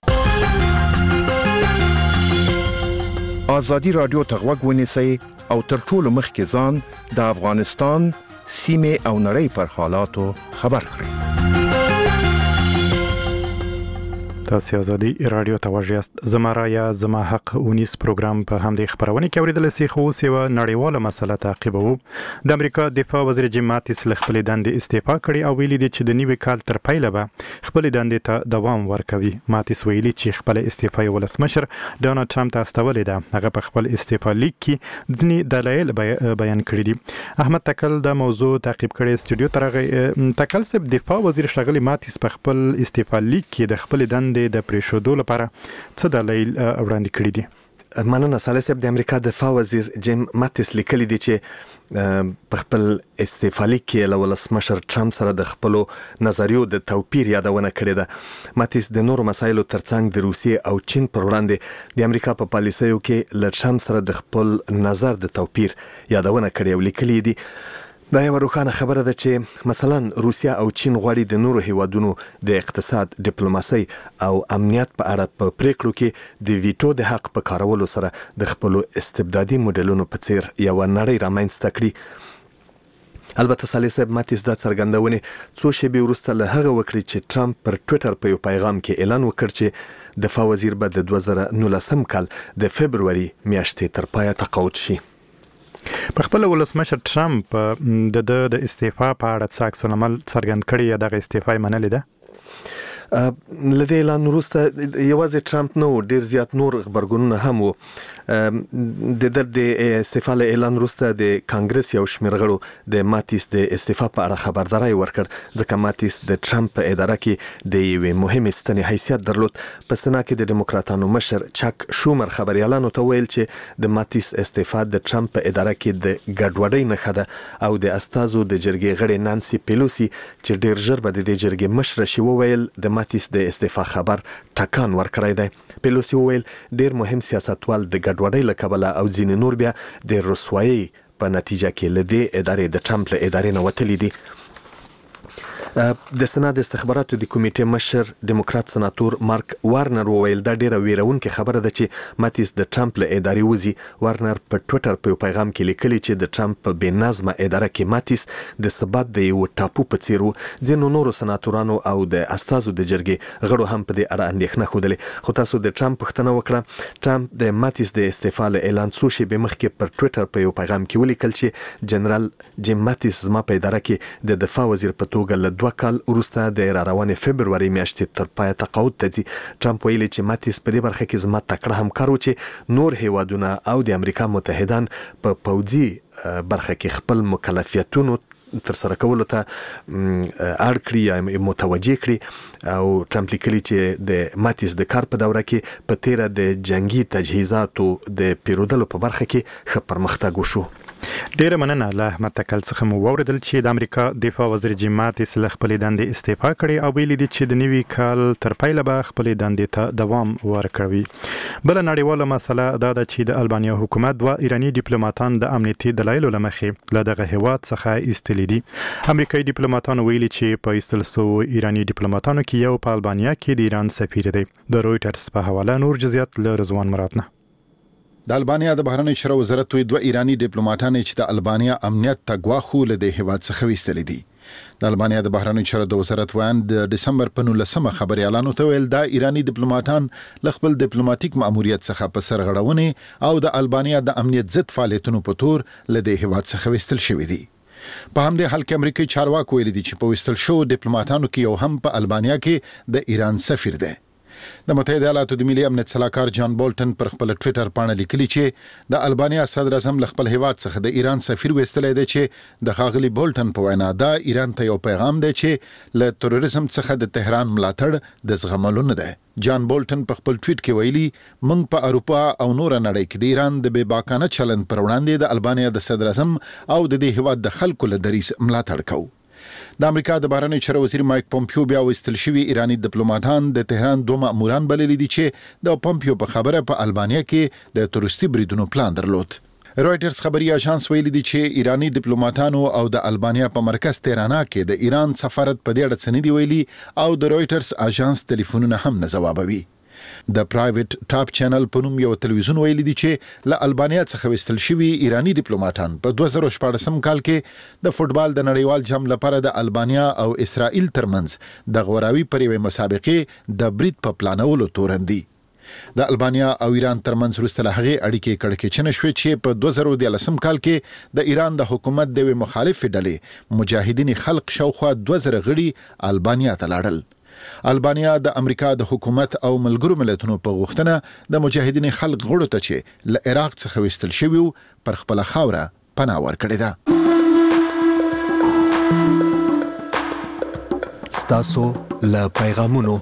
ازادي رادیو ته غوږ ونیسئ او تر ټولو مخکې ځان د افغانستان سیمې او نړۍ پر حالاتو خبر کړئ.
تاسو ازادي رادیو ته وژیاست. زما رایا زما حق اونیس پروګرام په همدې خبرونه کې اوریدل سي. خو اوس یو نړیواله مسله تعقیبوو. د امریکا دفاع وزیر جیم ماتیس له خپل دندې استعفا کړې او ویلي دي چې د نوي کال تر پیله به خپل دندې ته دوام ورکوي. ماتیس ویلي چې خپل استعفا یې ولسمشر ډونالد ټرمپ ته استولې ده. هغه په خپل استعفا لیک کې ځینې دلایل بیان کړي دي. احمد تکل د موضوع تعقیب کړي استودیو ته راغی. تکل صاحب، دفاع وزیر ښاغلی ماتیس په خپل استعفا لیک کې د خپل دندې د پریښودو لپاره څه دلایل وړاندې کړي دي؟
مننه صالح صاحب. د امریکا دفاع وزیر جیم ماتیس لیکلي دي چې په خپل استعفا لیک کې له ولسمشر ټرمپ سره د خپلو نظریو د توپیر یادونه کړې ده. ماتیس د نورو مسایلو ترڅنګ د روسیې او چین پر وړاندې د امریکا په پالیسیو کې له ټرمپ سره د خپل نظر د توپیر یادونه کړې او لیکلي دي. دا یو روښانه خبره ده چې مثلا روسیا او چین غواړي د نورو هیوادونو د اقتصاد، ډیپلوماسي او امنیت په اړه په پریکړو کې د ویټو د حق په کارولو سره د خپل استبدادي موډلونو په څیر یو نړۍ رامنځته کړي. البته صالح صاحب، ماتیس دا څرګندونه څو شېبې وروسته له هغه وکړي چې ټرمپ پر ټویټر په یو پیغام کې اعلان وکړ چې دفاع وزیر به د 2019 کال د فبروري میاشتې تر پایه تقاعد شي.
په خپل ولسمشر ټرمپ د استعفا په اړه څه عکس العمل څرګند کړی یا دغه استعفا یې منلې ده؟
لدې اعلان وروسته یوازې ټرمپ نه، ډیر زیات نور خبرګونونه هم وو. د استعفا له اعلان وروسته د کانګرس یو شمېر غړو د ماتیس د استعفا په اړه خبرداری ورکړ، ځکه ماتیس د ټرمپ په اداره کې د یوې مهمې ستنې حیثیت درلود. په سنا کې د ډیموکراتانو مشر چک شومر خبريالانو ته ویل چې د ماتیس استعفا د ټرمپ په اداره کې د ګډوډۍ نښه ده او د استازو د جرګې غړي نانسي پیلوسی چې ډیر ژر به د دې جرګې مشر شي وویل د ماتیس د استعفا خبر ټکان ورکړی دی. پیلوسی وویل ډیر مهم سیاستوال د ګډوډۍ له کبله او ځینې نور بیا د رسوایۍ په نتیجه کې له دې ادارې د ټرمپ له ادارې نه وتلي دي. د سنا د استخباراتو د کمیټې مشر دیموکرات سناتور مارک وارنر وویل دا ډیره ویرونکې خبره ده چې ماتیس د ټرمپ له ادارې وځي. وارنر په ټوئیټر په پیغام کې لیکلي چې د ټرمپ په بې نظمه اداره کې ماتیس د ثبات د یو ټاپو په څیر و. ځینو نورو سناتورانو او د استازو د جرګې غړو هم په دې اړه اندېښنه ښودلې. خو تاسو د ټرمپ پوښتنه وکړه. ټرمپ د ماتیس د استعفا له اعلان څو شېبې مخکې پر ټوئیټر په یو پیغام کې ولیکل چې جنرال جیم ماتیس زما په اداره کې د دفاع وزیر په توګه له 2 کال وروسته د روانې فبروري میاشتې تر پایه تقاعد ته ځي. ټرمپ ویلي چې ماتیس په دې برخه کې زما تکړه همکار و چې نور هیوادونه او د امریکا متحدان په پوځي برخه کې خپل مکلفیتونو تر سره کولو ته اړ کړی یا متوجه کړی. او ټرمپ لیکلي چې د ماتیس د کار په دوره کې په تیره د جنگي تجهیزاتو د پیرودلو په برخه کې ښه پرمختګ وشو.
ډیره مننه له احمد تکل څخه مو واوریدل چې د امریکا دفاع وزیر جیم ماتیس له خپلې دندې استعفا کړې او ویلي دي چې د نوي کال تر پایله به خپلې دندې ته دوام ورکوي. بل نړیواله مسله دا ده چې د البانیا حکومت 2 ایرانی ډیپلوماټان د امنیتي دلایلو له مخې له دغه هیواد څخه ایستلي دي. امریکایي ډیپلوماټانو ویلي چې په ایستل شویو ایرانی ډیپلوماټانو کې یو په البانیا کې د ایران سفیر دی. د رویټرز په حواله نور جزئیات له رضوان مراد نه.
د البانیا د بهرنیو چارو وزارت 2 ایرانی ډیپلوماټان چې د البانیا امنیت ته ګواښو له د هیواد څخه ویستل دي. د البانیا د بهرنیو چارو د وزارت وایي د دسمبر په 19مه خبري اعلان وکړ د ایرانی ډیپلوماټان ل خپل ډیپلوماټیک مأموریت څخه په سرغړونه او د البانیا د امنیت ضد فعالیتونو په تور له د هیواد څخه ویستل شوی دي. په همدې حال کې امریکایي چارواکو ویلي دي چې په ویستل شو ډیپلوماټانو کې یو هم په البانیا کې د ایران سفیر دی. د متحده ایالاتو د ملي امنیت صلاحکار جان بولټن پر خپل ټوئیټر باندې لیکلي چې د البانیا صدر اعظم له خپل هیواد څخه د ایران سفیر وستلې دی چې د خاغلی بولټن په وینا دا ایران ته یو پیغام دی چې له تروریزم څخه د تهران ملاتړ د زغملو نه دی. جان بولټن په خپل ټویټ کې ویلي موږ په اروپا او نور نړۍ کې د ایران د بې باکانه چلند پر وړاندې د البانیا د صدر اعظم او د دې هیواد د خلکو له دریس ملاتړ کوو. د امریکا د بهرنیو چارو وزیر مایک پومپیو بیا وستل شوی ایرانی ډیپلوماټان د تهران 2 ماموران بللي دي چې د پومپیو په خبره په البانیا کې د تورستي بریدونو پلان درلود. رويټرز خبري اژانس ویلي دي چې ایرانی ډیپلوماټانو او د البانیا په مرکز تهران کې د ایران سفارت په دې اړه څه نه دی ویلي او د رويټرز اژانس ټلیفونونه هم نه جوابوي. د پرایویټ ټاپ چینل په نوم یو تلویزیون ویلي دی چې له البانیا څخه وستل شوی ایرانی ډیپلوماټان په 2014 کال کې د فوتبال د نړیوال جام لپاره د البانیا او اسرائیل ترمنځ د غوراوي پریوي مسابقې د برید په پلانولو تورندي. د البانیا او ایران ترمنځ وروسته له هغې اړیکې کړکېچنې شوې چې په 2013 کال کې د ایران د حکومت د مخالف ډلې مجاهدین خلق شاوخوا 2000 غړي البانیا ته لاړل. البانیا د امریکا د حکومت او ملګرو ملتونو په غوښتنه د مجاهدین خلق غړو ته چې له عراق څخه وستل شوی پر خپل خاوره پناه ورکړې ده.
ستاسو له پیغامونو.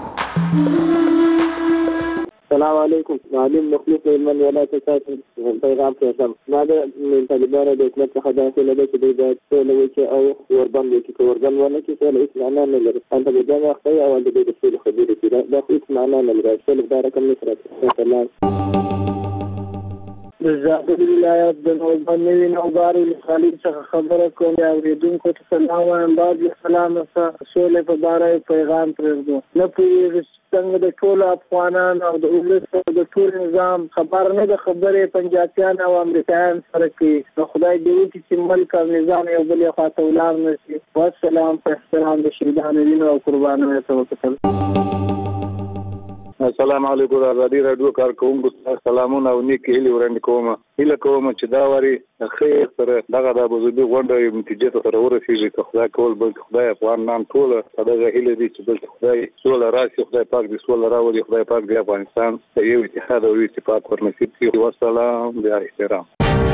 السلام علیکم. معلم مخلوق من ولایت ساتل پیغام پیغام ما د طالبانو د حکومت څخه داخله ده چې د ټول وکی او وربند وکی وربند ونه کې ټول هیڅ معنا نه لري. انت د جامع خپل او د دې ټول خبرې چې دا هیڅ معنا نه لري. ټول دا رقم نشته. سلام زاهد ولایت د نوبانوي نوباري خالد څخه خبره کوم یا ورېدونکو ته سلام وایم. بعد سلام سره سولې په باره پیغام پرېږدو. نه پوهېږو څنګه د ټول افغانان او د ولس د ټول نظام خبر نه د خبرې پنجابیان او امریکایان سره کوي. نو خدای دې وکړي چې ملک او نظام یو بل خواته ولاړ نه شي. والسلام په احترام د شهیدانو وینو او قربانیو ته وکتل.
السلام علیکم. ازادي رادیو کارکونکو سلامونه او نیک هیلې وړاندې کوم. هیله کوم چې دا واري خیر سره دغه د ابوظبي غونډه یو نتیجه ته ورسیږي. چې خدای کول بل خدای افغانان ټول دغه هیله دي چې بل خدای سوله راشي. خدای پاک دې سوله راولي. خدای پاک دې افغانستان ته یو اتحاد او اتفاق ورنصیب کړي. والسلام بیا احترام.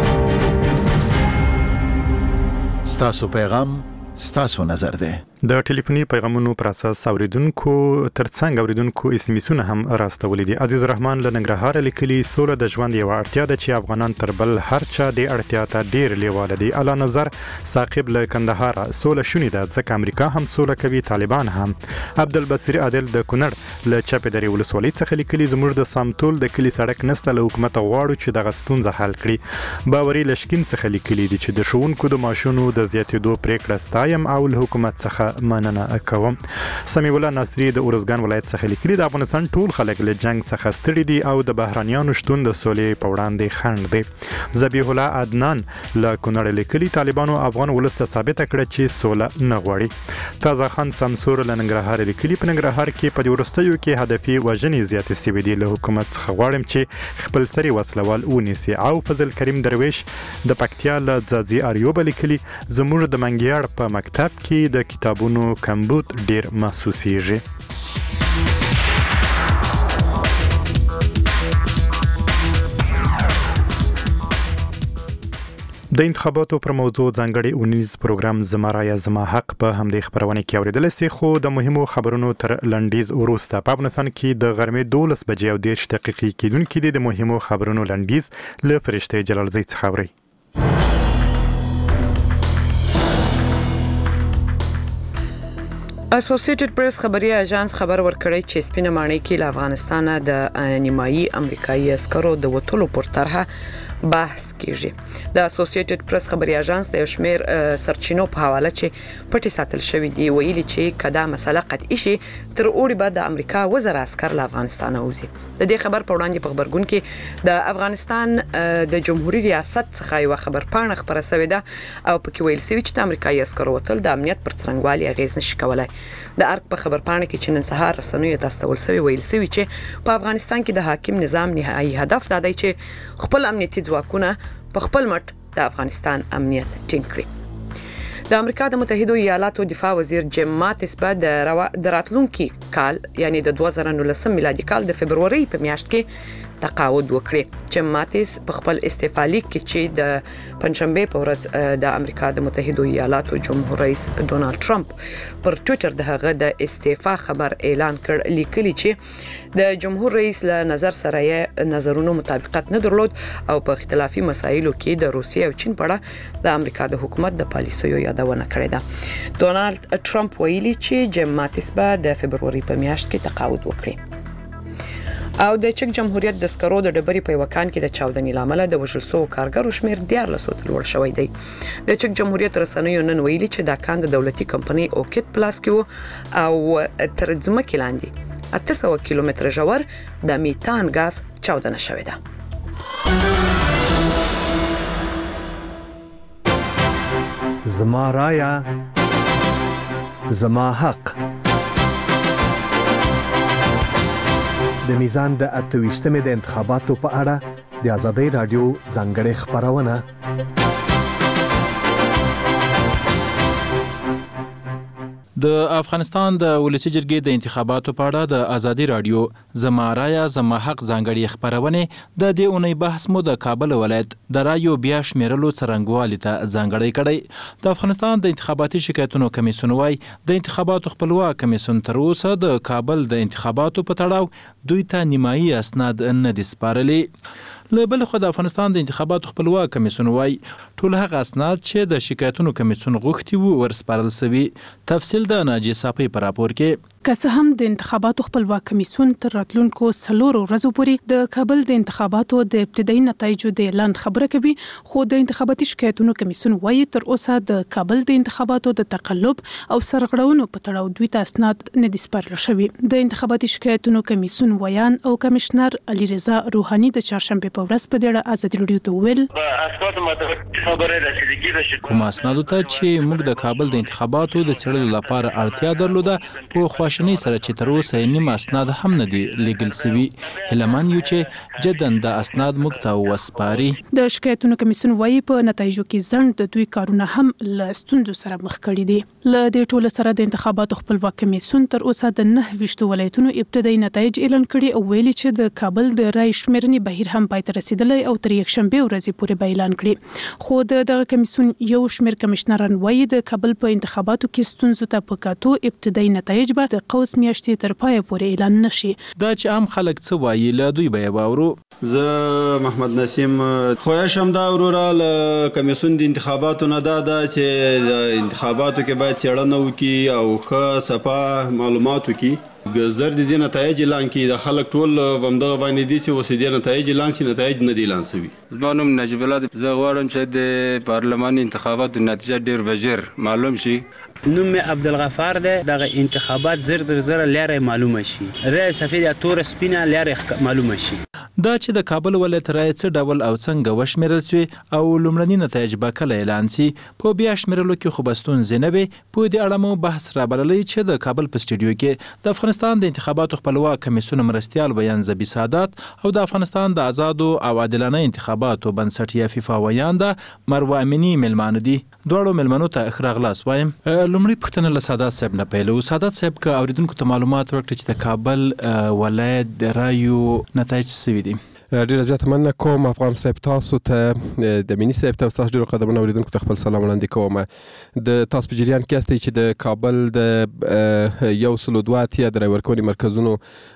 ستاسو پیغام ستاسو نظر ده.
د ټلیفوني پیغامونو پر اساس اوریدونکو ترڅنګ اوریدونکو اسمسونه هم راستولې دي. عزیز الرحمن لنګرهار لیکلي سوله د ژوند یو اړتیا ده چې افغانان تر بل هر چا د اړتیا ته ډیر لیواله دي. اعلی نظر ثاقب له کندهار سوله شونې ده ځکه امریکا هم سوله کوي طالبان هم. عبدالبصیر عادل د کونړ له چپې درې ولسوالۍ څخه لیکلي زموږ د سامتول د کلی سړک نسته له حکومت غواړو چې دغه ستونزه حل کړي. باوري لشکین څخه لیکلي دي چې د ښوونکو د معاشونو د زیاتېدو پریکړه ستا رایم او له حکومت څخه مننه کوم. سمیع الله ناصری د ارزګان ولایت څخه لیکلي د افغانستان ټول خلک له جنگ څخه ستړي دي او د بهرانيانو شتون د سولې په وړاندې خنډ دی. ذبیح الله عدنان له کونړ لیکلي طالبانو افغان ولس ته ثابت کړه چې سوله نه غواړي. تازه خان سمسور له ننګرهار لیکلي په ننګرهار کې په ورستیو کې هدفي وژنې زیاتې شوې دي. له حکومت څخه غواړم چې خپل سری وسلوال ونیسي. او فضل کریم درویش د پکتیا له ځاځي اریوب لیکلي زموږ د منګیاړ په مکتب کې د کتابونو کمبود ډیر محسوسیږي. د انتخاباتو پر موضوع ځانګړي اونیز پروګرام زما رایه زما حق په همدې خبرونه کې اوریدل سي. خو د مهمو خبرونو تر لنډیز وروسته په افغانستان کې د غرمې 12 بجې او 10 دقیقې کېدونکې د مهمو خبرونو لنډیز له فرشته جلال زئی څخه اوري.
اسوسییټډ پریس خبري اژانس خبر ورکړی چې سپینه ماڼۍ کې له افغانستان د نیمایي امریکایي عسکرو د وټولو پر طرحه بحث کیږي. د اسوسییټډ پریس خبري اژانس د شمیر سرچینو په حواله چې پټي ساتل شوی دی ویلي چې کدا مسله قطعي شي تر اوړي بعد د امریکا وزر عسكر له افغانستان اوزي. د دې خبر په وړاندې په خبرګون کې د افغانستان د جمهوریت ریاست څخه یو خبر پاڼه خبره شوې ده او پکې ویل شوی چې د امریکایي عسکرو وتل د امنیت پر څرنګوالي اغیز نشي کولای. د ارګ په خبر پاڼه کې چې نن سهار رسنیو ته استول شوی ویل شوی چې په افغانستان کې د حاکم نظام نهایی هدف دا دی چې خپل امنیتي ځواکونه په خپل مټ د افغانستان امنیت ټینګ کړي. د امریکا د متحده ایالاتو دفاع وزیر جیم ماتس په راتلونکي کال یعنی د 2019 میلادي کال د فبرवरी په میاشت کې تقاعد وکړي. جیم ماتس په خپل استعفا لیک کې چې د پنځشنبه په ورځ د امریکا د متحده ایالاتو جمهور رئیس ډونالد ټرمپ پر ټوئیټر د هغه د استعفا خبر اعلان کړ. لیکلي چې د جمهور رئیس له نظر سره یې نظرونو مطابقت نه درلود او په اختلافي مسایلو کې د روسیې او چین په اړه د امریکا د حکومت د پالیسیو یادونه کړې ده. ډونالد ټرمپ ویلي چې جیم ماتس به د فبرवरी په میاشت کې تقاعد وکړي. او د چک جمهوریت د سکرو د ډبرې په وکان کې د چاودنې لامل د وژل شوو کارګرو شمیر 14 ته لوړ شوی دی. د چک جمهوریت رسنیو نن ویلي چې دا کان د دولتي کمپنۍ اوکټ پلاس کې او تر ځمکې لاندې 800 کیلومتر ژور د میتان غاز چاودنه شوې ده.
زما رایه زما حق. د میزان د 28مې د انتخاباتو په اړه د آزادۍ رادیو ځانګړې خبرونه.
د افغانستان د ولسی جرګې د انتخاباتو په اړه د آزادۍ رادیو زما رایه زما حق ځانګړې خبرونه د دې اونۍ بحث مو د کابل ولایت د رایو بیا شمیرلو څرنګوالي ته ځانګړی کړی. د افغانستان د انتخاباتي شکایتونو کمیسیون وايي د انتخاباتو خپلواک کمیسیون تر اوسه د کابل د انتخاباتو په تړاو دوی ته نیمایي اسناد نه دي سپارلي. له بل خو د افغانستان د انتخاباتو خپلواک کمیسیون وايي ټول هغه اسناد چې د شکایتونو کمیسیون غوښتي وو ورسپارل شوی. تفصیل د ناجی صافی پر راپور کې.
که څه هم د انتخاباتو خپلواک کمیسیون تر راتلونکو 4 ورځو پورې د کابل د انتخاباتو د ابتدایي نتایجو د اعلان خبره کوي، خو د انتخاباتي شکایتونو کمیسیون وايي تر اوسه د کابل د انتخاباتو د تقلب او سرغړونو په تړاو دوی ته اسناد نه دي سپارل شوي. د انتخاباتي شکایتونو کمیسیون ویان او کمشنر علي رضا روحاني د چهارشنبه په ورځ په دې آزادي رادیو ته ویل
کوم اسنادو ته چې موږ د کابل د انتخاباتو د څېړلو لپاره اړتیا درلوده په خواشنۍ سره چې تر اوسه نیم اسناد هم نه دي لیږل شوي. هیلهمن یو چې جدن د اسناد موږ ته وسپاري.
د شکایتونو کمیسیون وايي په نتایجو کې ځنډ د دوی کارونه هم له ستونزو سره مخ کړي دي. له دې ټولو سره د انتخاباتو خپلواک کمیسیون تر اوسه د 9 ولایتونو ابتدایي نتایج اعلان کړي او ویلي چې د کابل د رای شمیرنې بهیر هم پای ته رسیدلی او تر یکشنبه ورځې پورې به اعلان کړي. خو دغه کمیسیون یو شمیر کمشنران وايي د کابل په انتخاباتو کې ستونزو ته په کتو ابتدایي نتایج به د قوس میاشتې تر پای پورې اعلان نشي.
دا چې عام خلک څه وایي له دوی به واورو.
زه محمد نسیم خوښ هم دا وروره له کمیسیون د انتخاباتو نه دا چې د انتخاباتو کې باید څېړنه وکړي او ښه صفا معلومات وکړي زر د دې نتایج اعلان کړي د خلک ټول همدغه باندې دي چې اوس دې نتایج اعلان شي نتایج نه دي اعلان شوي.
زما نوم نجیب الله دی. زه غواړم چې د پارلماني انتخاباتو نتیجه ډېر به ژر معلوم شي.
نوم مې عبدالغفار دی. دغه انتخابات زر در زر لاره معلومه شي. رای سفید یا تور سپینه لاره معلومه شي.
دا چې د کابل ولایت رای څه ډول او څنګه وشمیرل شوی او لومړني نتایج به کله اعلان شي په بیا شمیرلو کې خو به ستونزې نه وي. په دې اړه مو بحث رابللی چې د کابل په سټوډیو کې د افغانستان د انتخاباتو خپلواک کمیسیون مرستیال بیان زبی سادات او د افغانستان د آزادو او عادلانه انتخاباتو بنسټ یا فیفا ویانده مروه امینی ملمانه دي. دواړو ملمنو ته اخراغ لاس وایم. لومړی پوښتنه له سادات صاحب نه پیلو. سادات صاحب که اوریدونکو ته معلومات ورکړي چې د کابل ولایت د رایو نتایج څه دي؟
ډیره زیاته مننه کوم افغان صاحب تاسو ته د مینی صاحب ته تاسو ډیرو قدمونه اوریدونکو ته خپل سلام وړاندې کوم. د تاسو په جریان کې استئ چې د کابل د 102 د رای ورکونې مرکزونو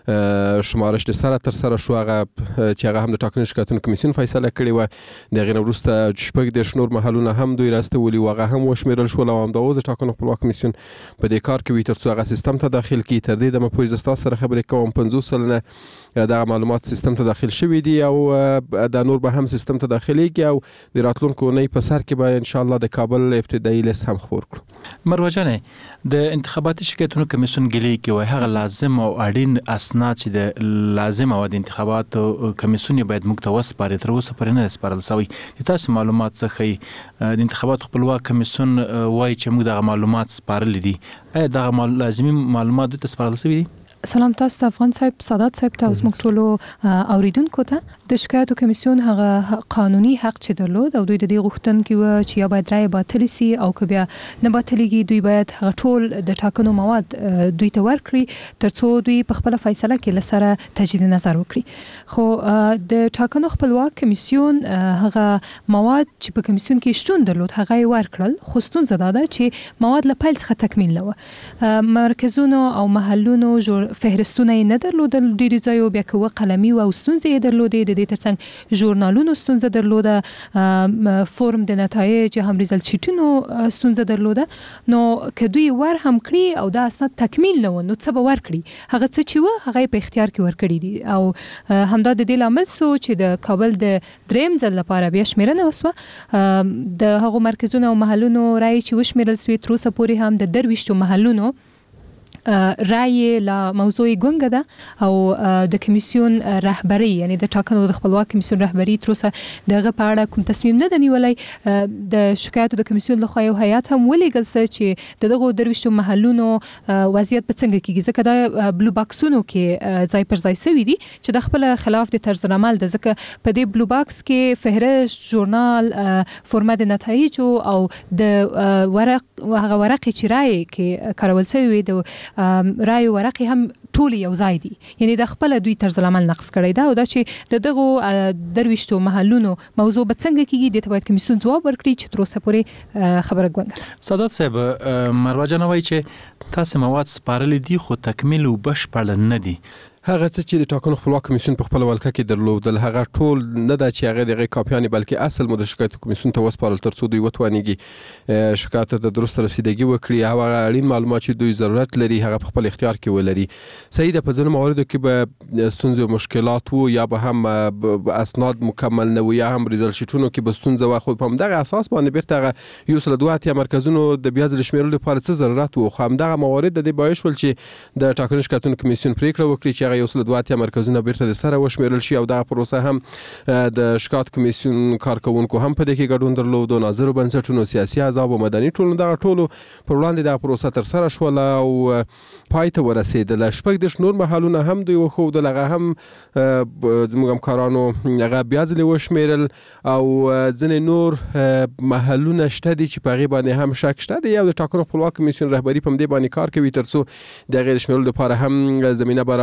شمارش د سره تر سره شو هغه چې هغه هم د ټاکنې شکایتونو کمیسیون فیصله کړې و. د هغې نه وروسته شپږ دېرش نور محلونه هم دوی راستولي و هغه هم وشمیرل شول او همدغه د ټاکنو خپلواک کمیسیون په دې کار کوي تر څو هغه سیستم ته داخل کړي. تر دې دمه پورې زه تاسو سره خبرې کوم 50 سلنه دغه معلومات سیستم ته داخل شوي دي او دا نور به هم سیستم ته داخليږي او د راتلونکو اونۍ په سر کې به ان شاء الله د کابل ابتدایي لیست هم خپور کړو.
مروه جانې د انتخاباتي شکایتونو کمیسیون ګلې کې وایي هغه لازم او اړین اسناد چې د لازم او د انتخاباتو کمیسیون باید موږ ته وسپاري تر اوسه پورې نه سپارل شوی. د تاسو معلومات څخه د انتخاباتو خپلواک کمیسیون وایي چې موږ دغه معلومات سپارل دي. آیا دغه لازمي معلومات د سپارل شوی دي؟
سلام تاسو ته افغان صاحب سادات صاحب ته اوس موږ ټولو اوریدونکو ته د شکایتو کمیسیون هغه قانوني حق چې درلود او دوی د دې غوښتنې و چې یا باید رای باطل سي او که بیا نه باطلېږي دوی باید هغه ټول د ټاکنو مواد دوی ته ورکړي تر څو دوی په خپله فیصله کې له سره تجدید نظر وکړي. خو د ټاکنو خپلواک کمیسیون هغه مواد چې په کمیسیون کې شتون درلود هغه یې ورکړل. خو ستونزه دا ده چې مواد له پیل څخه تکمیل نه و. مرکزونو او محلونو فهرستونه یې نه درلودل ډېرو ځایو بیا که قلمي و او ستونزې یې درلودې. د دې ترڅنګ ژورنالونو ستونزه درلوده فورم د نتایج هم ریزلټ شیټونو ستونزه درلوده. نو که دوی ور هم کړي او دا اسناد تکمیل نه و نو څه به ورکړي؟ هغه څه چې و هغه یې په اختیار کې ورکړي دي او همدا د دې لامل سو چې د کابل د دریم ځل لپاره بیا شمیرنه وسوه. د هغو مرکزونو او محلونو رایې چې وشمیرل سوې تر اوسه پورې هم د 23 محلونو رای لا موضوع ګونګه ده او د کمیسیون رهبری یعنی د ټاکنو د خپلواک کمیسیون رهبری تر اوسه دغه په اړه کوم تصمیم نه دی نیولی. د شکایتو د کمیسیون لخوا یو هیات هم ولیږل چې د دغو 23 محلونو وضعیت په څنګه کیږي ځکه دا بلو باکسونو کې ځای پر ځای سوي دي چې د خپل خلاف د طرز عمل ده. ځکه په دې بلو باکس کې فهرست ژورنال فورمه د نتایجو او د هغه ورقې چې رای کې کارول شوی وي د رای ورقې هم ټول یو ځای دي. یعنی د خپل دوی طرز العمل نقص کړی دا او دا چې د دغه 23 محلونو موضوع به څنګه کیږي د باید کمیسیون جواب ورکړي چې تر اوسه پورې خبره ګونګه.
سادات صاحب مروه جان وایي چې تاسو مواد سپارل دي خو تکمیل او بشپړ نه دي.
هغه څه چې د ټاکنو خپلواک کمیسیون په خپل ولکه کې درلودل هغه ټول نه ده چې هغه دغه کاپیانې بلکې اصل مو د شکایتو کمیسیون ته وسپارل تر څو دوی وتوانیږي شکایت ته درست رسیدګي وکړي او هغه اړین معلومات چې دوی ضرورت لري هغه په خپل اختیار کې ولري. صحیح ده په ځینو مواردو کې به ستونزې او مشکلات وو یا به هم اسناد مکمل نه وو یا هم ریزلټ شیټونو کې به ستونزه وه خو په همدغه اساس باندې بیرته هغه 102 مرکزونو د بیا ځل شمیرلو لپاره څه ضرورت وو. خو همدغه موارد د دې باعث شول چې د ټاکنو شکایتونو کمیسیون پریکړه وکړي چې هغه 102 مرکزونه بیرته د سره وشمیرل شي او دغه پروسه هم د شکایت کمیسیون کارکونکو هم په دې کې ګډون درلود او ناظرو بنسټونو سیاسي احزاب او مدني ټولنو دغه ټولو پر وړاندې دغه پروسه تر سره شوله او پای ته ورسېدله. شپږ دېرش نور محلونه هم دوی وښودل هغه هم زموږ همکارانو هغه بیا ځلې وشمیرل او ځینې نور محلونه شته دي چې په هغې باندې هم شک شته دی. یو د ټاکنو خپلواک کمیسیون رهبري په همدې باندې کار کوي تر څو د هغې د شمیرلو لپاره هم زمینه برابره کړي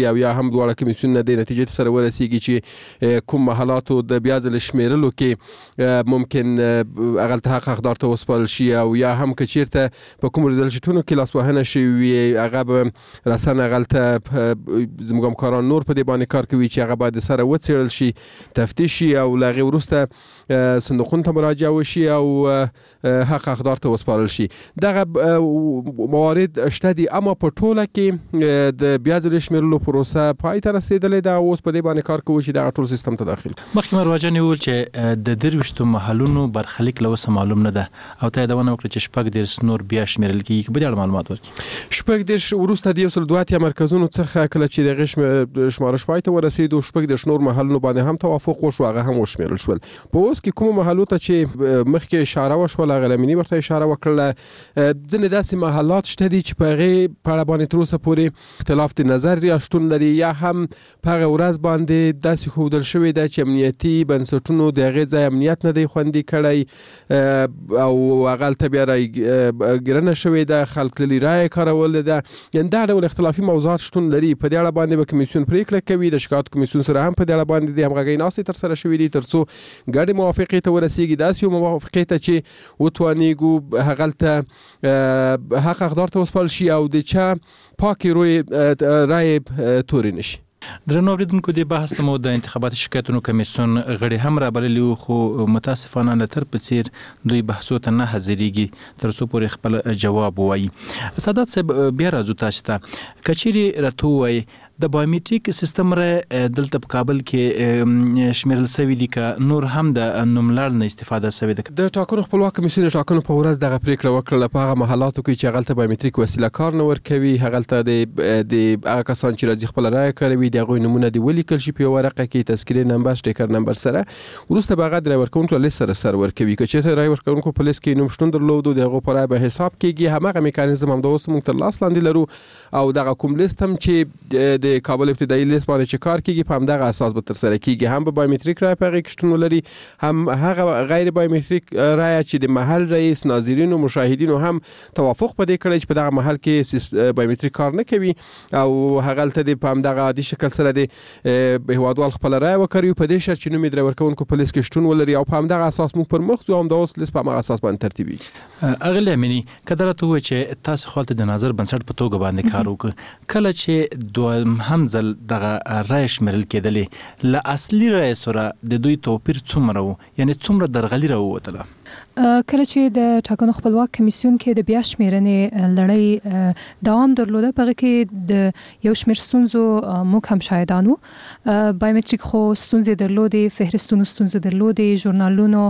شي او یا هم دواړه کمیسیون د نتیجې سره ورسیږي چې کوم محلاتو د بیا ځل شمیرلو کې ممکن اغلته حقدار ته وسپارل شي او یا هم که چیرته په کوم ریزلټونو کې لاسوهنه شي وي هغه به رسنه اغلته زموږ همکاران نور په دې باندې کار کوي چې هغه باید سره وڅېړل شي تفتیش شي او له هغې وروسته صندوقونو ته مراجعه وشي او حقدار ته وسپارل شي. دغه موارد شته دي اما په ټوله کې د بیا ځل شمیرلو پروسه پای ته رسیدلې ده. اوس په دې باندې کار کوي چې دغه ټول سیستم ته داخل
مخکې مروجه نیول چې د 23 محلونو برخلیک له اوسه معلوم نه ده او ته دا ونه وکړه چې شپږ د نور بیا شمیرل کیږي په دې معلومات ورکړي.
شپږ د وروسته د 102 مرکزونو څخه کله چې د شمارش پای ته ورسېدو شپږ د نور محلونو باندې هم توافق وشو هغه هم وشمیرل شول. په اوس کې کوم محلو ته چې مخکې اشاره وشول غلمینی ورته اشاره وکړه ځنې داسې محلات شته دي چې په هغې په اړه باندې تر اوسه پورې اختلاف د نظر یا شتون لري یا هم په هغه ورځ باندې داسې ښودل شوې ده چې امنیتي بنسټونو د هغې ځای امنیت نه دی خوندي کړی او هغلته بیا ګرنه شوې ده خلک تللي رایې کارولې ده. یعنې دا ډول اختلافي موضوعات شتون لري. په دې اړه باندې به کمیسیون پریکړه کوي. د شکایت کمیسیون سره هم په دې اړه باندې د همغږۍ ناستې ترسره شوې دي تر څو ګډې موافقې ته ورسیږي داسې یو موافقې ته چې وتوانیږو هغلته حقدار ته وسپارل شي او د چا پاکې روی رایې تورې نشي.
درنو اوریدونکو د بحث ته مو د انتخاباتي شکایتونو کمیسیون غړي هم رابللي وو خو متاسفانه له تر په څیر دوی بحثو ته نه حاضرېږي تر څو پورې خپل جواب ووایي. سادات صاحب بیا راځو تاسو ته که چیرې راته ووایي د بایومټریک سیستم را دلته په کابل کې شمیرل شوی دي که نور هم د نوملړ نه استفاده شوې ده.
د ټاکنو خپلواک کمیسیون د ټاکنو په ورځ دغه پریکړه وکړه په هغه محلاتو کې چې هغلته بایومټریک وسیله کار نه ورکوي هغلته د هغه کسان چې راځي خپل رایه کاروي د هغوی نومونه دې ولیکل شي په یوه ورقه کې تذکرې نمبر سټیکر نمبر سره وروسته به هغه د رای ورکوونکو له لیست سره سر ورکوي. که چېرته رای ورکوونکو په لیست کې نوم شتون درلودو د هغو په رای به حساب کېږي. هماغه میکانیزم همدا اوس موږ تر لاس لاندې لرو او دغه کوم لیست هم چې د کابل ابتدایي لیست باندې چې کار کیږي په همدغه اساس به ترسره کیږي. هم به بایومټریک رای په هغې کې شتون ولري هم هغه غیر بایومټریک رای چې د محل رئیس ناظرینو مشاهدینو هم توافق په دې کړی چې په دغه محل کې بایومټریک کار نه کوي او هغلته د په همدغه عادي شکل سره د هیوادوال خپل رای وکړي په دې شرط چې نوم یې د رای ورکوونکو په لیست کې شتون ولري او په همدغه اساس موږ پر مخ ځو. همدا اوس لیست په همغه اساس باندې ترتیبیږي.
اغلی امینی که درته ووایي چې تاسو خپلته د ناظر بنسټ په توګه باندې کار وکړو کله چې دویم هم ځل دغه رای شمیرل کېدلې له اصلي رای سره د دوی توپیر څومره و یعنې څومره درغلي راووتله؟
کله چې د ټاکنو خپلواک کمیسیون کې د بیا شمیرنې لړۍ دوام درلوده په هغه کې د یو شمېر ستونزو موږ هم شاهدان وو. بایومټریک خو ستونزې درلودې فهرستونو ستونزې درلودې ژورنالونو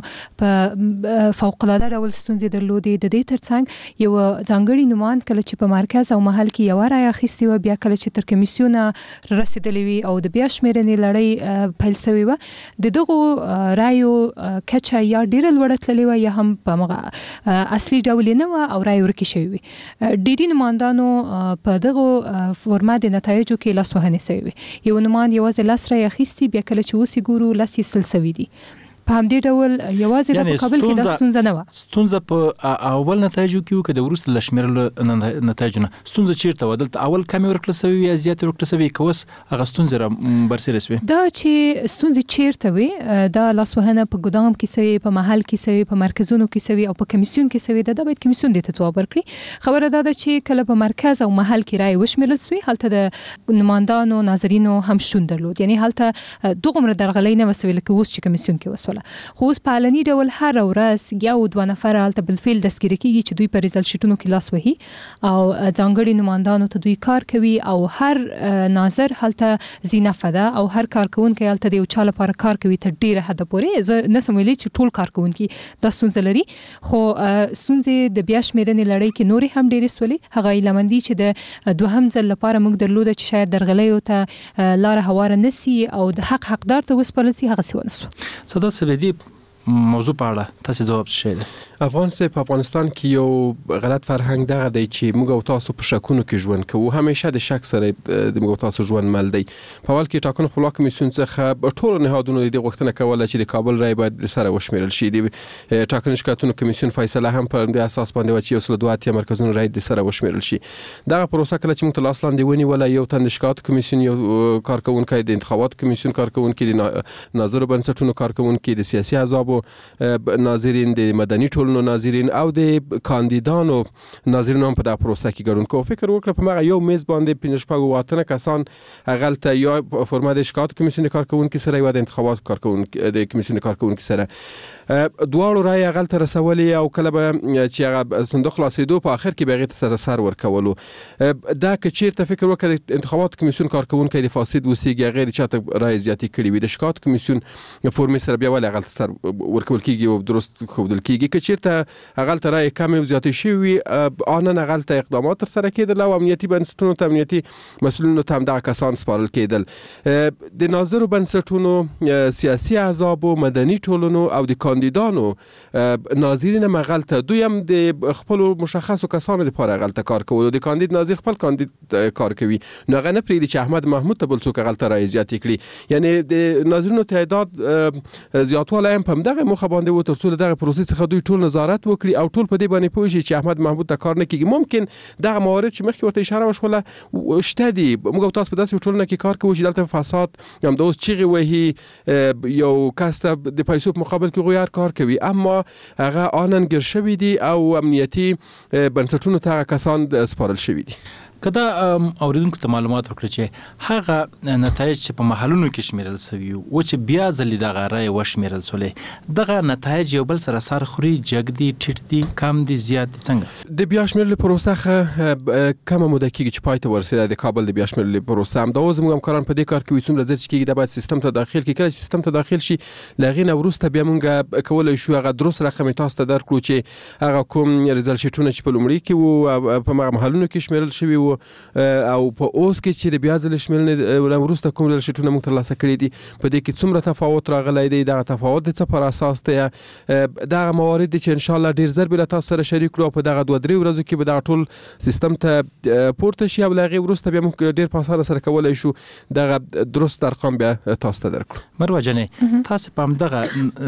په فوقالعاده ډول ستونزې درلودې. د دې ترڅنګ یو ځانګړي نوماند کله چې په مرکز او محل کې یوه رایه اخیستې وه بیا کله چې تر کمیسیونه رسېدلې وي او د بیا شمیرنې لړۍ پیل شوې وه د دغو رایو کچه یا ډېره لوړه تللې وه یا هم په مغه اصلي ډول نه و او رای ورکې شوی وي. ډېری نمایندانو په دغو فورما د نتایجو کې لاسوهنې شوی وي. یو نمایند یوازې 10 رای اخیستي بیا کله چې اوس یې ګورو 10 یې سل شوي دي. په همدې ډول یوازې د کابل کې دا ستونزه نه وه.
ستونزه په اول نتایجو کې وو که د وروسته له شمیرلو نتایجو نه ستونزه چیرته وه؟ دلته اول کمې ورکړل شوې وي یا زیاتې ورکړل شوې که اوس هغه ستونزې را برسېره شوې؟
دا چې ستونزې چیرته وي دا لاسوهنه په ګدام کې شوې په محل کې شوې په مرکزونو کې شوې او په کمیسیون کې شوې ده. دا باید کمیسیون دې ته ځواب ورکړي. خبره دا ده چې کله په مرکز او محل کې رای وشمیرل شوې هلته د نمایندانو ناظرینو هم شتون درلود یعنې هلته دوغومره درغلۍ نه وسوې لکه اوس چې کمیسیون کې وسوله. خو اوس په علني ډول هر ورځ یو دوه نفره هلته بالفعل دستګیره کېږي چې دوی په ریزلټ شیټونو کې لاس وهي او ځانګړي نمایندانو ته دوی کار کوي او هر ناظر هلته زینفه ده او هر کارکوونکی هلته د یو چا لپاره کار کوي تر ډېره حده پورې. زه نسم ویلی چې ټول کارکوونکي دا ستونزه لري خو ستونزې د بیا شمیرنې لړۍ کې نورې هم ډېرې سولې. هغه ایلمندي چې د دوهم ځل لپاره موږ درلوده چې شاید درغلیو ته لاره هواره نسی او د حقدار ته وسپارل سي هغه ونه سو.
سادات صاحب موضوع په اړه تاسو ځواب شئ.
په افغانستان کې یو غلط فرهنګ دغه دی چې موږ او تاسو په شکونو کې ژوند کوو، همیشه د شک سره د موږ او تاسو ژوند مل دی. په اول کې ټاکنو خپلواک کمیسیون څخه ټول نهادونو د غوښتنه کوله چې د کابل رای باید سره وشمیرل شي. د ټاکنو شکایتونو کمیسیون فیصله هم پر دې اساس باندې و چې 102 مرکزونو رای د سره وشمیرل شي. دغه پروسه کله چې موږ ته لاس لاندې ونیوله، یو تن د شکایت کمیسیون یو کارکونکي، د انتخابات کمیسیون کارکونکي، د ناظر بنسټونو کارکونکي، د سیاسي احزابو ناظرین، د مدني ټولنو ناظرین او د کاندیدانو ناظرین هم په دغه پروسه کې ګډون کوي. فکر وکړه په مغه یو میز باندې 15 کسان هغلته یا فرما د شکایت کمیسیون کارکونکي سره یا د انتخابات کارکونکي د کمیسیون کارکونکي سره دواړو رای هغلته رسولي او کله به چې هغه صندوق خلاصېدو په اخر کې به هغې ته سر ورکولو. دا که چیرته فکر وکړه د انتخابات کمیسیون کارکونکي د فاسد اوسېږي، هغې د چاته رای زیاتې کړي وي، د شکایت کمیسیون فورمې سره بیا ولې هغلته سر ورکول کېږي او درست ښودل کېږي. که چیرته هغلته رای کمې او زیاتې شوي وي، آنن هغلته اقدامات ترسره کېدل او امنیتي بنسټونو ته، امنیتي مسؤلینو ته هم دغه کسان سپارل کېدل. د ناظرو بنسټونو، سیاسي احزابو، مدني ټولنو او د کاندیدانو ناظرین هم هغلته دوی هم د خپلو مشخصو کسانو دپاره هغلته کار کوي. د کاندید ناظر خپل کاندید کار کوي، نو هغه نه پرېږدي چې احمد محمود ته بل څوک هغلته رایې زیاتې کړي. یعنې د ناظرینو تعداد زیاتوالی هم په همدغه موخه باندې و تر څو له دغه پروسې څخه دوی ټول نظارت وکړي او ټول په دې باندې پوه شي چې احمد محمود ته کار نه کېږي. ممکن دغه موارد چې مخکې ورته اشاره وشوله شته دي، موږ او تاسو په داسې ټولنه کې کار کوو چې دلته فساد همدا اوس چیغې وهي، یو کس ته د پیسو په مقابل کې غویار کار کوي، اما هغه آنن ګیر شوي دي او امنیتي بنسټونو ته هغه کسان سپارل شوي دي.
که دا اوریدونکو ته معلومات ورکړي چې هغه نتایج چې په محلونو کې شمیرل سوي و چې بیا ځلې دغه رای وشمیرل سولې، دغه نتایج یو بل سره سر خوري، جګ دي، ټیټ دي، کم دي، زیات دي، څنګه؟
د بیا شمیرلو پروسه کمه موده کېږي چې پای ته ورسېده د کابل د بیا شمیرلو پروسه. همدا اوس زموږ همکاران په دې کار کوي، څومره ژر چې کېږي دا باید سیستم ته داخل کړي. کله چې سیستم ته داخل شي له هغې نه وروسته بیا موږ کولی شو هغه درست رقم تاسو ته درکړو چې هغه کوم ریزلټ شیټونه چې په لومړي کې وو په هغه محلونو کې شمیرل شوي وو او په اوس کې چې د بیا ځل شمیرنې وروسته کوم ریزلټونه موږ ترلاسه کړي دي، په دې کې څومره تفاوت راغلی دی، دغه تفاوت د څه پر اساس دی، دغه موارد دي چې انشاءالله ډېر ژر به له تاسو سره شریک کړو او په دغه 2-3 ورځو کې به دغه ټول سیستم ته پورته شي او له هغې وروسته بیا موږ ډېر په اسانه سره کولی شو دغه درست ارقام بیا تاسو ته درکړو.
مروه جانې، تاسو په همدغه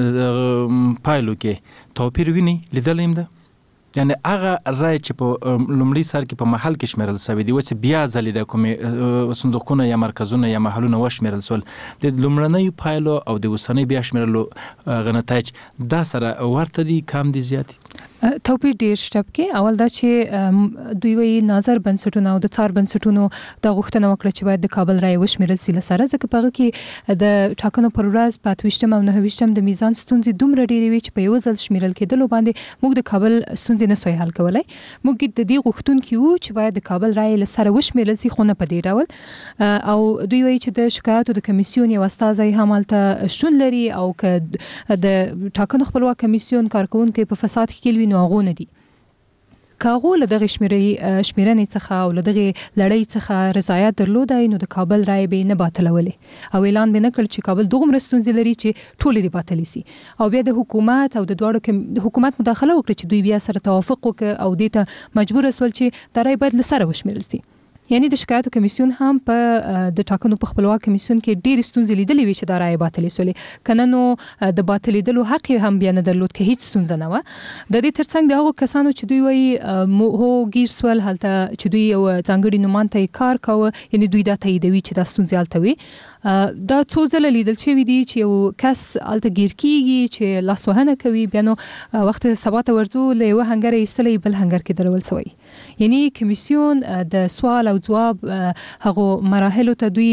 پایلو کې توپیر وینئ، لیدلی هم ده؟ یعنی هغه رای چې په لومړي سر کې په محل کې شمیرل شوی دی و چې بیا ځلې د کومې صندوقونه یا مرکزونه یا محلونه وشمیرل شول، د لومړنیو پایلو او د اوسنۍ بیا شمیرلو هغه نتایج دا سره ورته دي، کم دي، زیات دي؟
توپیر ډیر شته کې. اول دا چې دوی وی نظر بنسټونه او د څار بنسټونو د غوښتنه وکړه چې باید د کابل رای وشمیرل سي لسره، ځکه په هغه کې د ټاکنو پر ورځ 25 او 29 د میزان ستونزې دومره ډېرې وي چې په یو ځل شمیرل کېدلو باندې موږ د کابل ستونزې نه سوی حل کولای. موږ د دې غوښتونکي وو چې باید د کابل رای لسره وشمیرل سي، خو نه په دې ډول. او دوی وی چې د شکایاتو د کمیسیون یو استازی هم هلته شتون لري او که د ټاکنو خپلواک کمیسیون کارکونکي په فساد کې کېل وي نو هغو نه دي. که هغو له دغې شمیرنې څخه او له دغې لړۍ څخه رضایت درلودی نو د کابل رای به یې نه باطلولې او اعلان به یې نه کړ چې کابل دومره ستونزې لري چې ټولې دې باطلې سي، او بیا د حکومت او د دواړو د حکومت مداخله وکړه چې دوی بیا سره توافق وکړي او دې ته مجبور شول چې دا رای باید له سره وشمیرل سي. یعنی د شکایتو کمیسیون هم په د ټاکنو په خپلواک کمیسیون کې ډېرې ستونزې لیدلې وي چې دا رایې باطلې سولې، که نه نو د باطلېدلو حق یې هم بیا نه درلود که هیڅ ستونزه نه وه. د دې ترڅنګ د هغو کسانو چې دوی وایي هو ګیر سول هلته چې دوی یو ځانګړي نومان ته یې کار کوه، یعنی دوی دا تاییدوي چې دا ستونزې هلته وي. دا څو ځله لیدل شوي دي چې یو کس هلته ګیر کېږي چې لاسوهنه کوي، بیا نو وخت سبا ته ورځو له یوه هنګره ایستلی بل هنګر کې درول سوی. یعنی کمیسیون د سوال او جواب هغو مراحلو ته دوی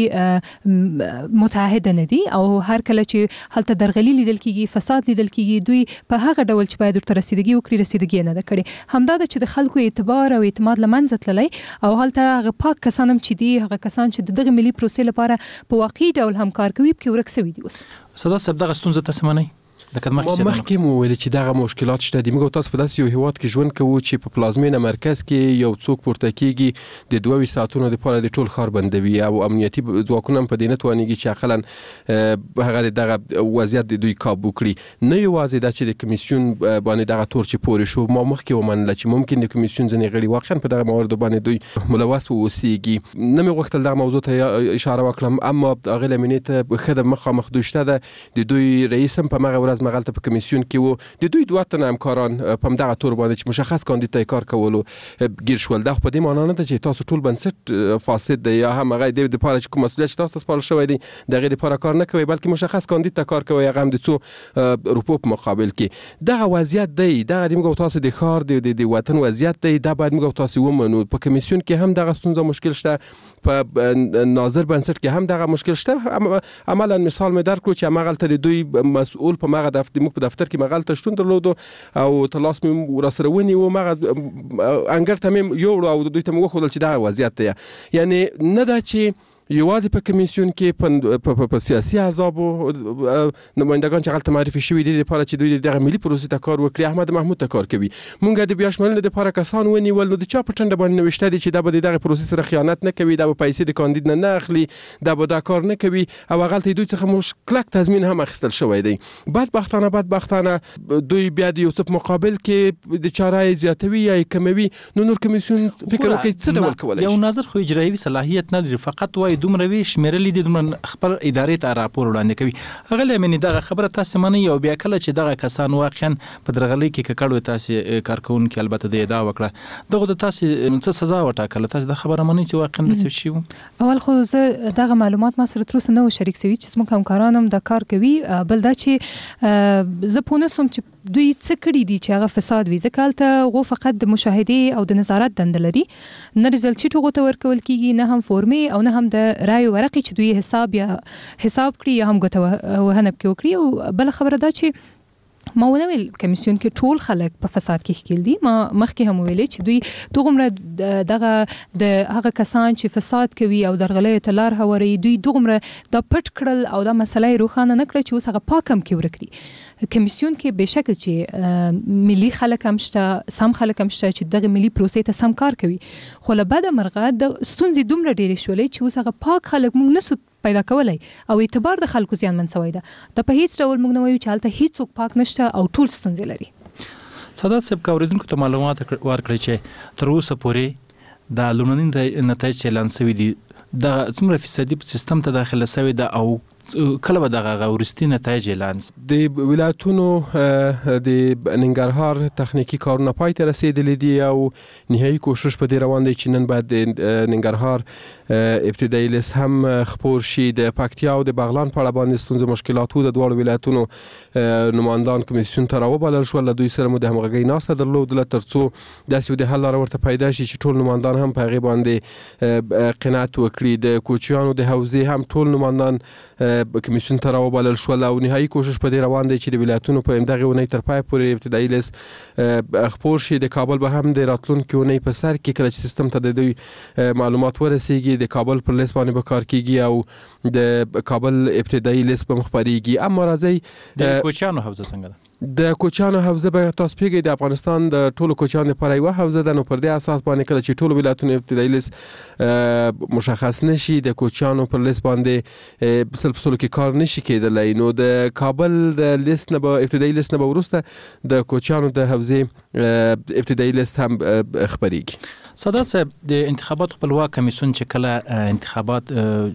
متعهد نه دي او هر کله چې هلته درغلي لیدل کېږي، فساد لیدل کېږي، دوی په هغه ډول چې باید ورته رسیدګي وکړي رسیدګي نه ده کړې. همدا ده چې د خلکو اعتبار او اعتماد له منځه تللی او هلته هغه پاک کسان هم چې دي، هغه کسان چې د دغه ملي پروسې لپاره په واقعي ډول هم کار کوي، پکې ورک سوي دي. اوس
سادات صاحب، دغه ستونزه تاسو منئ؟
مخکې مو ویل چې دغه مشکلات شته دي. موږ تاسو په داسې یو هیواد کې ژوند کوو چې په پلازمینه مرکز کې یو څوک پورته کیږي د 22 ساعتونو لپاره د ټول ښار بندوي او امنیتي ځواکونه په دې نه توانېږي چې عقلاً هغه دغه وضعیت د دوی کابو کړي. نه یوازې دا چې د کمیسیون باندې دغه تور چې پورې شو، ما مخکې ومنله چې ممکن د کمیسیون ځینې غړي واقعا په دغه موارد باندې دوی ملوث واوسیږي. نه مې غوښتل دغه موضوع ته اشاره وکړم، اما هغه لمنې ته ښه د مخامخ دوی شته ده. د دوی رئیس هم په مغه ورځ مغلته په کمیسیون کې وو. د دوی دوه تنه همکاران په دغه تور باندې چې مشخص کاندید ته کار کولو ګیر شول. دا په دې معنی نه ده چې تاسو ټول بنسټ فاسد دی یا هم هغه د لپاره چې کوم مسؤلیت تاسو سپارل شوی دی دغه لپاره کار نه کوي، بلکې مشخص کاندید ته کار کوي، هغه هم د څو روپو په مقابل کې. دغه وضعیت دی، دغه د موږ تاسو د ښار د وطن وضعیت دی. دا باید موږ تاسو ومنو. په کمیسیون کې هم دغه ستونزه مشکل شته، په ناظر بنسټ کې هم دغه مشکل شته. عملاً مثال مې درکړو چې مغلته د دوی مسؤل په مغه موږ په دفتر کې مغلته شتون درلودو او تلاس مې ورسره ونیو، مغه انګر ته مې یوړو او دوی ته مې وښودل چې دغه وضعیت دی. یعنی نه دا چې یوازې په کمیسیون کې په سیاسي احزابو نمایندگان چې هلته معرفي شوي دي لپاره چې دوی دغه ملي پروسې ته کار وکړي، احمد محمود ته کار کوي. مونږ د بیا شمولنې لپاره کسان ونیول، نو د چا په ټنډه باندې نوشته دي چې دا به دغه پروسې سره خیانت نه کوي، دا به پیسې د کاندید نه اخلي، دا به دا کار نه کوي او هغلته دوی څخه کلک تضمین هم اخیستل شوی دی. بدبختانه دوی بیا د یو څه په مقابل کې د چارای زیاتوي یا کموي. نو نور کمیسیون فکر وکړي څه ډول کولی شي.
یو ناظر خو اجرایي صلاحیت نه لري، فقط وایي دومره وی شمیرلې دي، دومره خپل ادارې ته راپور وړاندې کوي. هغه لمنې دغه خبره تاسو منئ او بیا کله چې دغه کسان واقعا په درغلۍ کې ککړو تاسو کارکونکو البته د ادعا وکړه دغه د تاسو څه سزا وټاکله، تاسو د خبره منئ چې واقعا څه شي وو؟
اول خو زه دغه معلومات ما سره تر اوسه نه شریک شوي چې زموږ همکاران هم د کار کوي. بل دا چې زه پوه نه سوم چې دوی څه کړي دي چې هغه فساد وي. ځکه هلته هغو فقط د مشاهدې او د نظارت دنده لري، نه ریزلټ شیټ هغو ته ورکول کېږي، نه هم فورمې او نه هم د رایو ورقې چې دوی حساب کړي یا هم ګوته وهنه پکې وکړي. او بله خبره دا چې ما ونه ویل کمیسیون کې ټول خلک په فساد کې ښکیل دي. ما مخکې هم ویلې چې دوی دوغمره دغه د هغه کسان چې فساد کوي او درغلیو ته لار هواروي، دوی دوغمره دا پټ کړل او دا مسله یې روښانه نه کړه چې اوس هغه پاک هم کې ورک دي. کمیسیون کې بهشکه چې ملي خلک هم شته، سم خلک هم شته چې دغه ملي پروسې ته سم کار کوي. خو له بده مرغه د ستونزې دومره ډېرې شولې چې اوس هغه پاک خلک موږ نسو پیدا کولای او اعتبار د خلکو زیانمن شوی ده. د په هیڅ ډول موږ نه وایو چې هلته هیڅوک پاک نشته او ټول ستونزې لري.
سادات صاحب اوریدونکو ته معلومات ورکړي چې تر اوسه پورې د لومړني نتایج چې اعلان شوي دي د څومره فیصدي په سیستم ته داخله شوی ده او کله به دغه وروستي نتایج اعلان
د ولایتونو د ننګرهار تخنیکی کارونه پای ته رسیدلي دي او نهایي کوشش په دې روان دی چې نن باید د ننګرهار ابتدایي لیست هم خپور شي. د پکتیا او د بغلان په اړه باندې ستونزې مشکلات د دواړو ولایتونو نمایندان کمیسیون ته راوبلل شول. له دوی سره مو د همغږۍ ناسته درلودله تر څو داسې د حل لاره ورته پیدا شي چې ټول نمایندان هم په هغې باندې قناعت وکړي. د کوچیانو د حوزې هم ټول نمایندان کمیسیون ته راوبلل شول او نهایي کوشش په دې روان دی چې د ولایتونو په همدغې اونۍ تر پای پورې ابتدایي لیست خپور شي. د کابل به هم د راتلونکې اونۍ په سر کې کله چې سیستم ته د دوی معلومات ورسیږي د کابل پر لیست باندې به کار کیږي او د کابل ابتدایي لیست به مخبرېږي. اما راځئ
د کوچیانو حوزه څنګه ده؟
د کوچیانو حوزه به تاسو پیږئ د افغانستان د ټولو کوچیانو لپاره یوه حوزه ده. نو پر دې اساس باندې کله چې ټولو ولایتونو ابتدایي لیست مشخص نشي د کوچیانو پر لیست باندې سل په سلو کې کار نشي کېدلی. نو د کابل د لیست نه به ابتدایي لیست نه به وروسته د کوچیانو د حوزې ابتدایي لیست هم خپرېږي.
سادات صاحب د انتخاباتو خپلواک کمیسیون چې کله انتخابات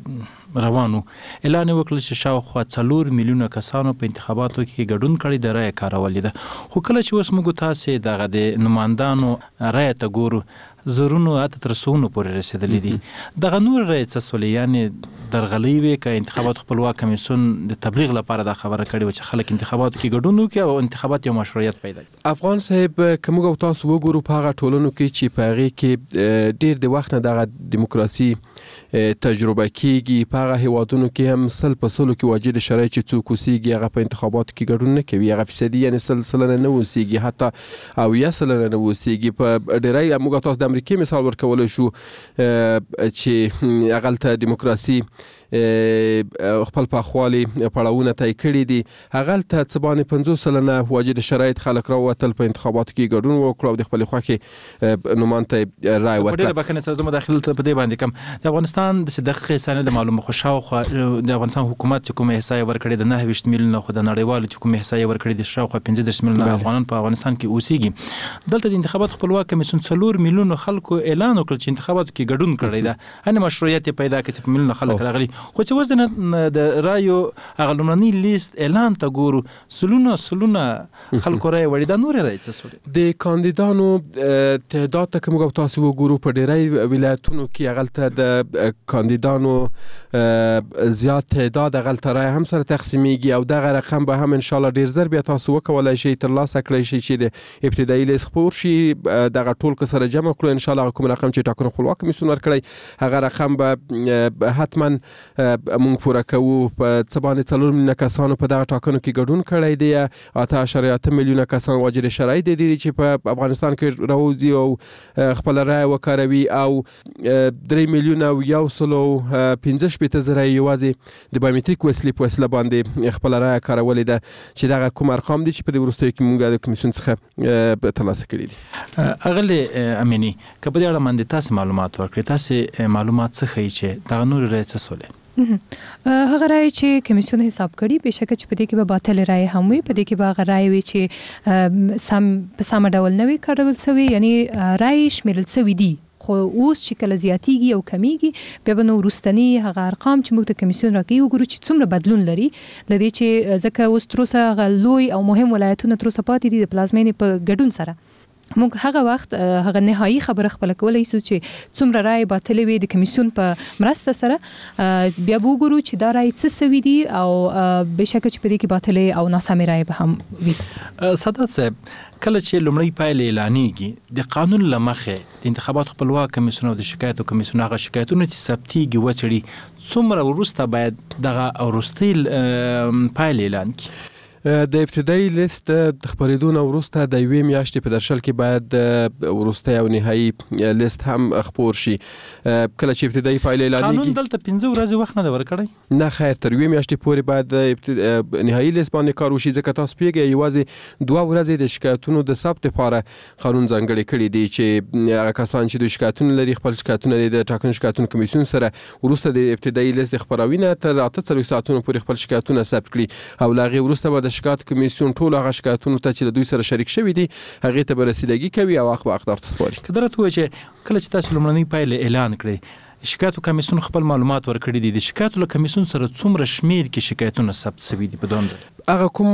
روانو اعلان وکړل چې شاوخوا 4 میلیونه کسانو په انتخاباتو کې ګډون کړی د رایې کارولې ده. خو کله چې اوس موږ تاسې دغه د نمایندانو رایې ته ګورو زرونو حتی تر سوونو پورې رسېدلي دي. دغه نور رایې څه سولې یعنې درغلۍ وې که انتخاباتو خپلواک کمیسیون د تبلیغ لپاره دا خبره کړې وه چې خلک انتخاباتو کې ګډون وکړي او انتخابات یو مشروعیت پیدا کړي؟
افغان صاحب که موږ او تاسو وګورو په هغه ټولنو کې چې په هغې کې ډېر د وخت نه دغه دیموکراسي تجربه کیږي، په هغه هیوادونو کې هم 100% کې واجد شرایط چې څوک اوسیږي هغه په انتخاباتو کې ګډون نه کوي. هغه فیصدي یعنې 100% نه اوسیږي، حتی 80% نه اوسیږي. په ډېری موږ تاسو د امریکې مثال ورکولی شو چې هغلته دیموکراسي خپل پاخوالي پړاوونه طی کړي دي. هغه ته څه باندې 50% واجد شرایط خلک راووتل په انتخاباتو کې ګډون وکړو او د خپل خوښې نومان ته رای ورکړه.
په ډېره بخښنه سره زه مداخله په دې باندې کوم. د افغانستان د دغه سند معلومه خوشاوخوا د افغانستان حکومت چې کومه احصایه ورکړې د 29 میلیونه خو د نړیوالو چې کومه احصایه ورکړې د شاوخوا 15 میلیونه افغانان په افغانستان کې اوسېږي. دلته د انتخابات خپلواک کمیسیون 4 میلیونه خلکو اعلان وکړ چې انتخاباتو کې ګډون کړی ده. ان مشروعیت پیدا کړي په میلیونه خلک راغلي. خو چې وځنه د رایو هغه لومړنی لیست اعلان ته ګورو سلونه خلکو رای وړي. دا نور رای څه سول
د کاندیدانو تعداد ته کوم تاسو وګورو په ډېری ولایتونو کې هغه د کاندیدانو زیات تعداد هغه رای هم سره تقسیمیږي او دغه رقم به هم ان شاء الله ډیر زر بیا تاسو وکولای شئ ترلاسه کړئ شئ چې د ابتدایي لیست خپور شي. دغه ټول سره جمع کړو ان شاء الله کوم رقم چې ټاکنو خپلواک کمیسیون ورکړي هغه رقم به حتما مونږ پوره کوو. په څه باندې 4 میلیونه کسانو په دغه ټاکنو کې ګډون کړی دی. 8.8 میلیونه کسان واجد شرایط دي چې په افغانستان کې راوځي او خپل رای وکاروي او 3 میلیونه او 115 زره یوازې د بایومټریک وسیلې په وسیله باندې خپل رای کارولې ده چې دغه کوم ارقام دي چې په دې وروستیو کې موږ د کمیسیون څخه ترلاسه کړي دي.
اغلی امینی که په دې اړه باندې تاسو معلومات ورکړئ. تاسو معلومات څه ښیي چې دغه نور رای څه سولې
هغه رای چې کمیسیون حساب کړي بهشکه چې په دې کې به باطل رای هم وي. په دې کې به هغه رای وي چې سم ډول نه وي کارول شوی یعنی رای شمیرل شوی دي خو اوس چې کله زیاتیږي او کمیږي بیا به نو وروستنی هغه ارقام چې موږ ته کمیسیون راکوي وګورو چې څومره بدلون لري لدې چې ځکه اوس تر اوسه هغه لوی او مهم ولایتونه تر اوسه پاتې دي د پلازمینې په ګډون سره. موږ هغه وخت هغه نهایی خبره خپل کولای شو چې څومره رای باطل وي د کمیسیون په مرسته سره بیا وګورو چې دا رای څه سوي دي او بهشکه چې په دې کې باطل او ناسمه رای به هم وي.
سادات صاحب کله چې لومړی پایلې اعلانېږي د قانون له مخې د انتخابات خپلواک کمیسیون او د شکایتو کمیسیون هغه شکایتونه چې ثبتېږي وڅړي څومره وروسته باید دغه وروستۍ پایلې اعلان کړي؟
د ابتدایي لیست د خبرېدو نه وروسته د 1 میاشتې په درشل کې باید د وروستۍ او نهایي لیست هم خپور شي. کله چې ابتدایي پایلې اعلانېږي
قانون دلته 15 ورځې وخت نه دی ورکړی.
نه خیر تر 1 میاشتې پورې باید د نهایي لیست باندې کار وشي ځکه تاسو پیږئ یوازې 2 ورځې د شکایتونو د ثبت لپاره قانون ځانګړی کړی دی چې هغه کسان چې د شکایتونو لري خپل شکایتونه د ټاکنو شکایتونو کمیسیون سره وروسته د ابتدایي لیست خبروي نه تر 48 ساعتونو پورې خپل شکایتونه ثبت کړي او له هغې وروسته به د شکایت کمیسیون ټول هغه شکایتونو ته چې له دوی سره شریک شوي دي هغې ته به رسیدګي کوي او هغه به اقدار ته سپاري.
که درته ووایي چې کله چې تاسو لومړنۍ پایلې اعلان کړئ شکایتو کمیسیون خپل معلومات ورکړي دي د شکایتو له کمیسیون سره څومره شمیر کې شکایتونه ثبت شوي دي په دوم ځل؟
هغه کوم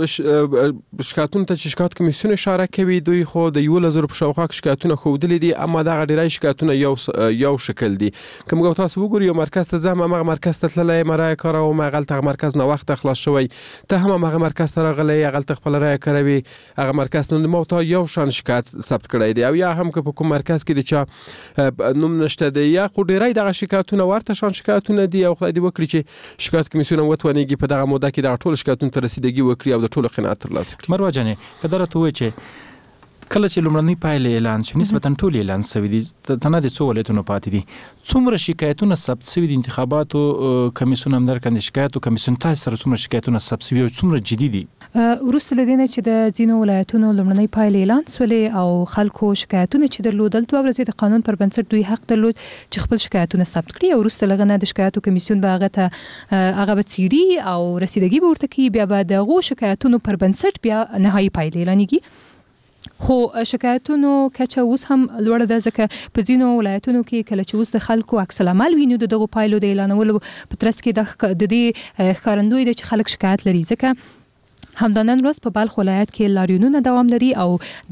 شکایتونو ته چې شکایت کمیسیون اشاره کوي دوی خو د 11,000 په شاوخوا شکایتونه ښودلي دي اما دغه ډېری شکایتونه یو شکل دي. که موږ تاسو وګورو یو مرکز ته ځم هماغه مرکز ته تللی یم رایه کاروم هغلته هغه مرکز ناوخته خلاص شوی ته هم هماغه مرکز ته راغلی هغلته خپله رایه کاروي هغه مرکز نه ما ته یو شان شکایت ثبت کړی دی او یا هم که په کوم مرکز کې د چا نوم نشته دی یا خو ډېری دغه شکایتونه ورته شان شکایتونه دي او خدای دې وکړي چې شکایت کمیسیون وتوانېږي په دغه موده کې دغه ټول شکایتونو ته رسیدګي وکړي او د ټولو قناعت ترلاسه کړي.
مروه جانې که درته ووایي چې کله چې لومړنۍ پایلې اعلان شو نسبتا ټول اعلان شوي دي تنه د څو ولایتونو پاتې دي څومره شکایتونه ثبت شوي دي انتخاباتو کمیسیون هم درکاندې شکایتو کمیسیون تاسو سره څومره شکایتونه ثبت شوي او څومره جدي دي؟
وروسته له دې نه چې د ځینو ولایتونو لومړنۍ پایلې اعلان شولې او خلکو شکایتونه چې درلودل 2 ورځې د قانون پر بنسټ دوی حق درلود چې خپل شکایتونه ثبت کړي او وروسته لغه نه د شکایتو کمیسیون به هغه به څیړي او رسیدګي به ورته کوي بیا به دغو شکایتونو پر بنسټ بیا نهایي پایلې اعلانېږي. خو شکایتونو کچه اوس هم لوړه ده ځکه په ځینو ولایتونو کې کله چې اوس د خلکو عکس العمل وینو د دغو پایلو د اعلانولو په ترڅ کې د دې ښکارندوی دی چې خلک شکایت لري ځکه همدا نن ورځ په بلخ ولایت کې لاریونونه دوام لري او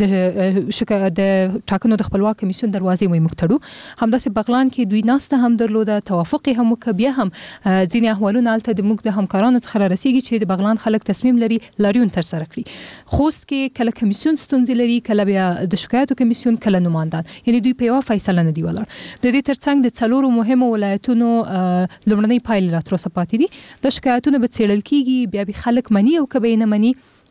د ټاکنو د خپلواک کمیسیون دروازې وي موږ تړو. همداسې بغلان کې دوی ناسته هم درلوده توافق هم وکړ بیا هم ځینې احوالونه هلته د موږ د همکارانو څخه رارسیږي چې د بغلان خلک تصمیم لري لاریون ترسره کړي. خوست کې کله کمیسیون ستونزې لري کله بیا د شکایتو کمیسیون کله نوماندان یعنی دوی په یوه فیصله نه دي ولاړ. د دې ترڅنګ د 4 مهمو ولایتونو لومړنۍ پایلې لا تر اوسه پاتې دي. د شکایتونه به څیړل کیږي بیا به خلک مني او که به نه مني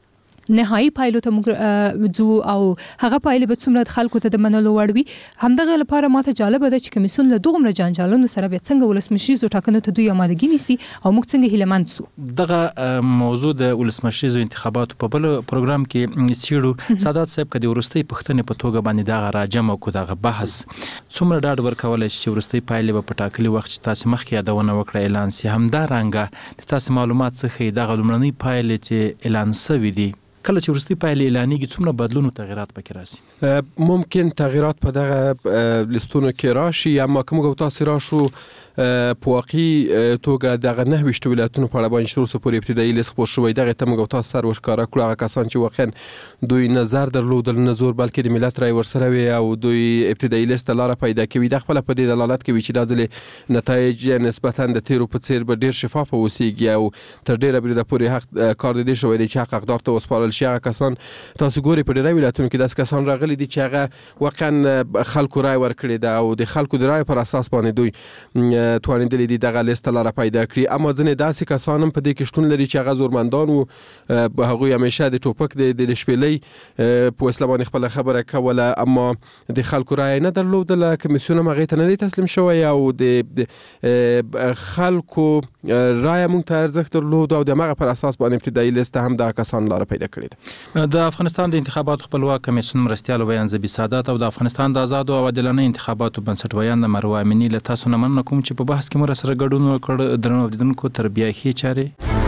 نهایی پایلو ته موږ ځو او هغه پایله به څومره خلکو ته د منلو وړ وي. همدغه لپاره ماته جالبه ده چې کمیسیون له دغومره جنجالونو سره بیا څنګه ولسمشریزو ټاکنو ته دوی آمادګي نیسي او موږ څنګه هیلهمند سو.
دغه موضوع د ولسمشریزو انتخاباتو په بل پروګرام کې چیرو سادات صاحب کدي ورستۍ پښتنې په توګه باندې دغه راجم او دغه بحث څومره ډاډ ورکول چې ورستۍ پایله په ټاکلي وخت چې تاسو مخکې یادونه وکړه اعلان سي. همدا رنګه تاسو معلومات څخه دغه لومړنۍ پایله چې اعلان شوی دي کله چې ورستۍ پایله اعلانېږي څومره بدلون او تغیرات پکې راسي؟
ممکن تغیرات په دغه لیستونو کې راشي اما کوم تاسو راشو په واقعي توګه دغه 9 ولایتونو په اړه باندې تر اوسه پورې ابتدایي لیست خپور شوی. دغه ته موږ تاسو سره ورکاره کړو هغه کسان چې واقعا دوی نظر درلودل نه زور بلکې د ملت رای ورسره وي او دوی ابتدایي لیست لاره پیدا کوي. د خپل په دې دلالت کوي چې د ځلې نتایج نسبتا د تیرو په څیر به ډیر شفاف اوسېږي او تر ډیره بریده پورې حق کار د دې شوی دی چې حقدار ته وسپارل شي. هغه کسان تاسو ګوري په ډیری ولایتونو کې داس کسان راغلي دي چې هغه واقعا خلکو رای ورکړي دا او د خلکو د رای پر اساس باندې دوی توانیدل دي دغه لیست لاره پیدا کړي. اما ځنې داسې کسان هم په دې کې شتون لري چې هغه زورمندان او هغوی همیشه د ټوپک د شپېلۍ په وسیله باندې خپله خبره کوله اما د خلکو رای نه درلودله. کمیسیون هم هغې ته نه دی تسلیم شوی او د خلکو رای موږ ته ارزښت درلود او د همغه پر اساس باندې ابتدایي لیست هم دغه کسان لاره پیدا کړې ده.
د افغانستان د انتخاباتو خپلواک کمیسیون مرستیال ویان زبی سادات او د افغانستان د آزادو او عادلانه انتخاباتو بنسټ ویان د مروه امینی له تاسو نه مننه کوم چې په بحث کې مو سره ګډون وکړ. درنو اوریدونکو تر بیا ښې چارې.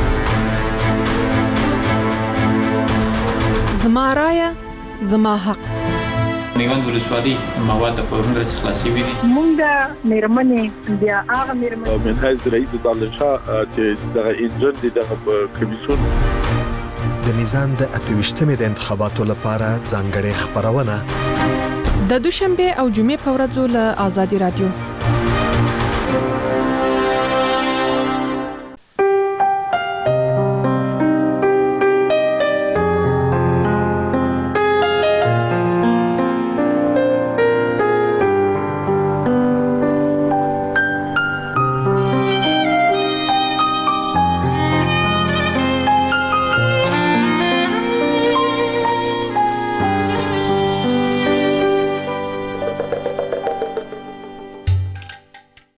زما رایه زما حق.
میوند ولسوالي مواد په ورنډ څخه خلاصي وي.
مونږ د میرمنې بیا هغه میرمنې
منهج رئیس دالشاه چې د انجن د کمیسیون
د میزان د 28مې د انتخاباتو لپاره ځانګړې خبرونه
د دوشنبه او جمعې په ورځو له آزادي رادیو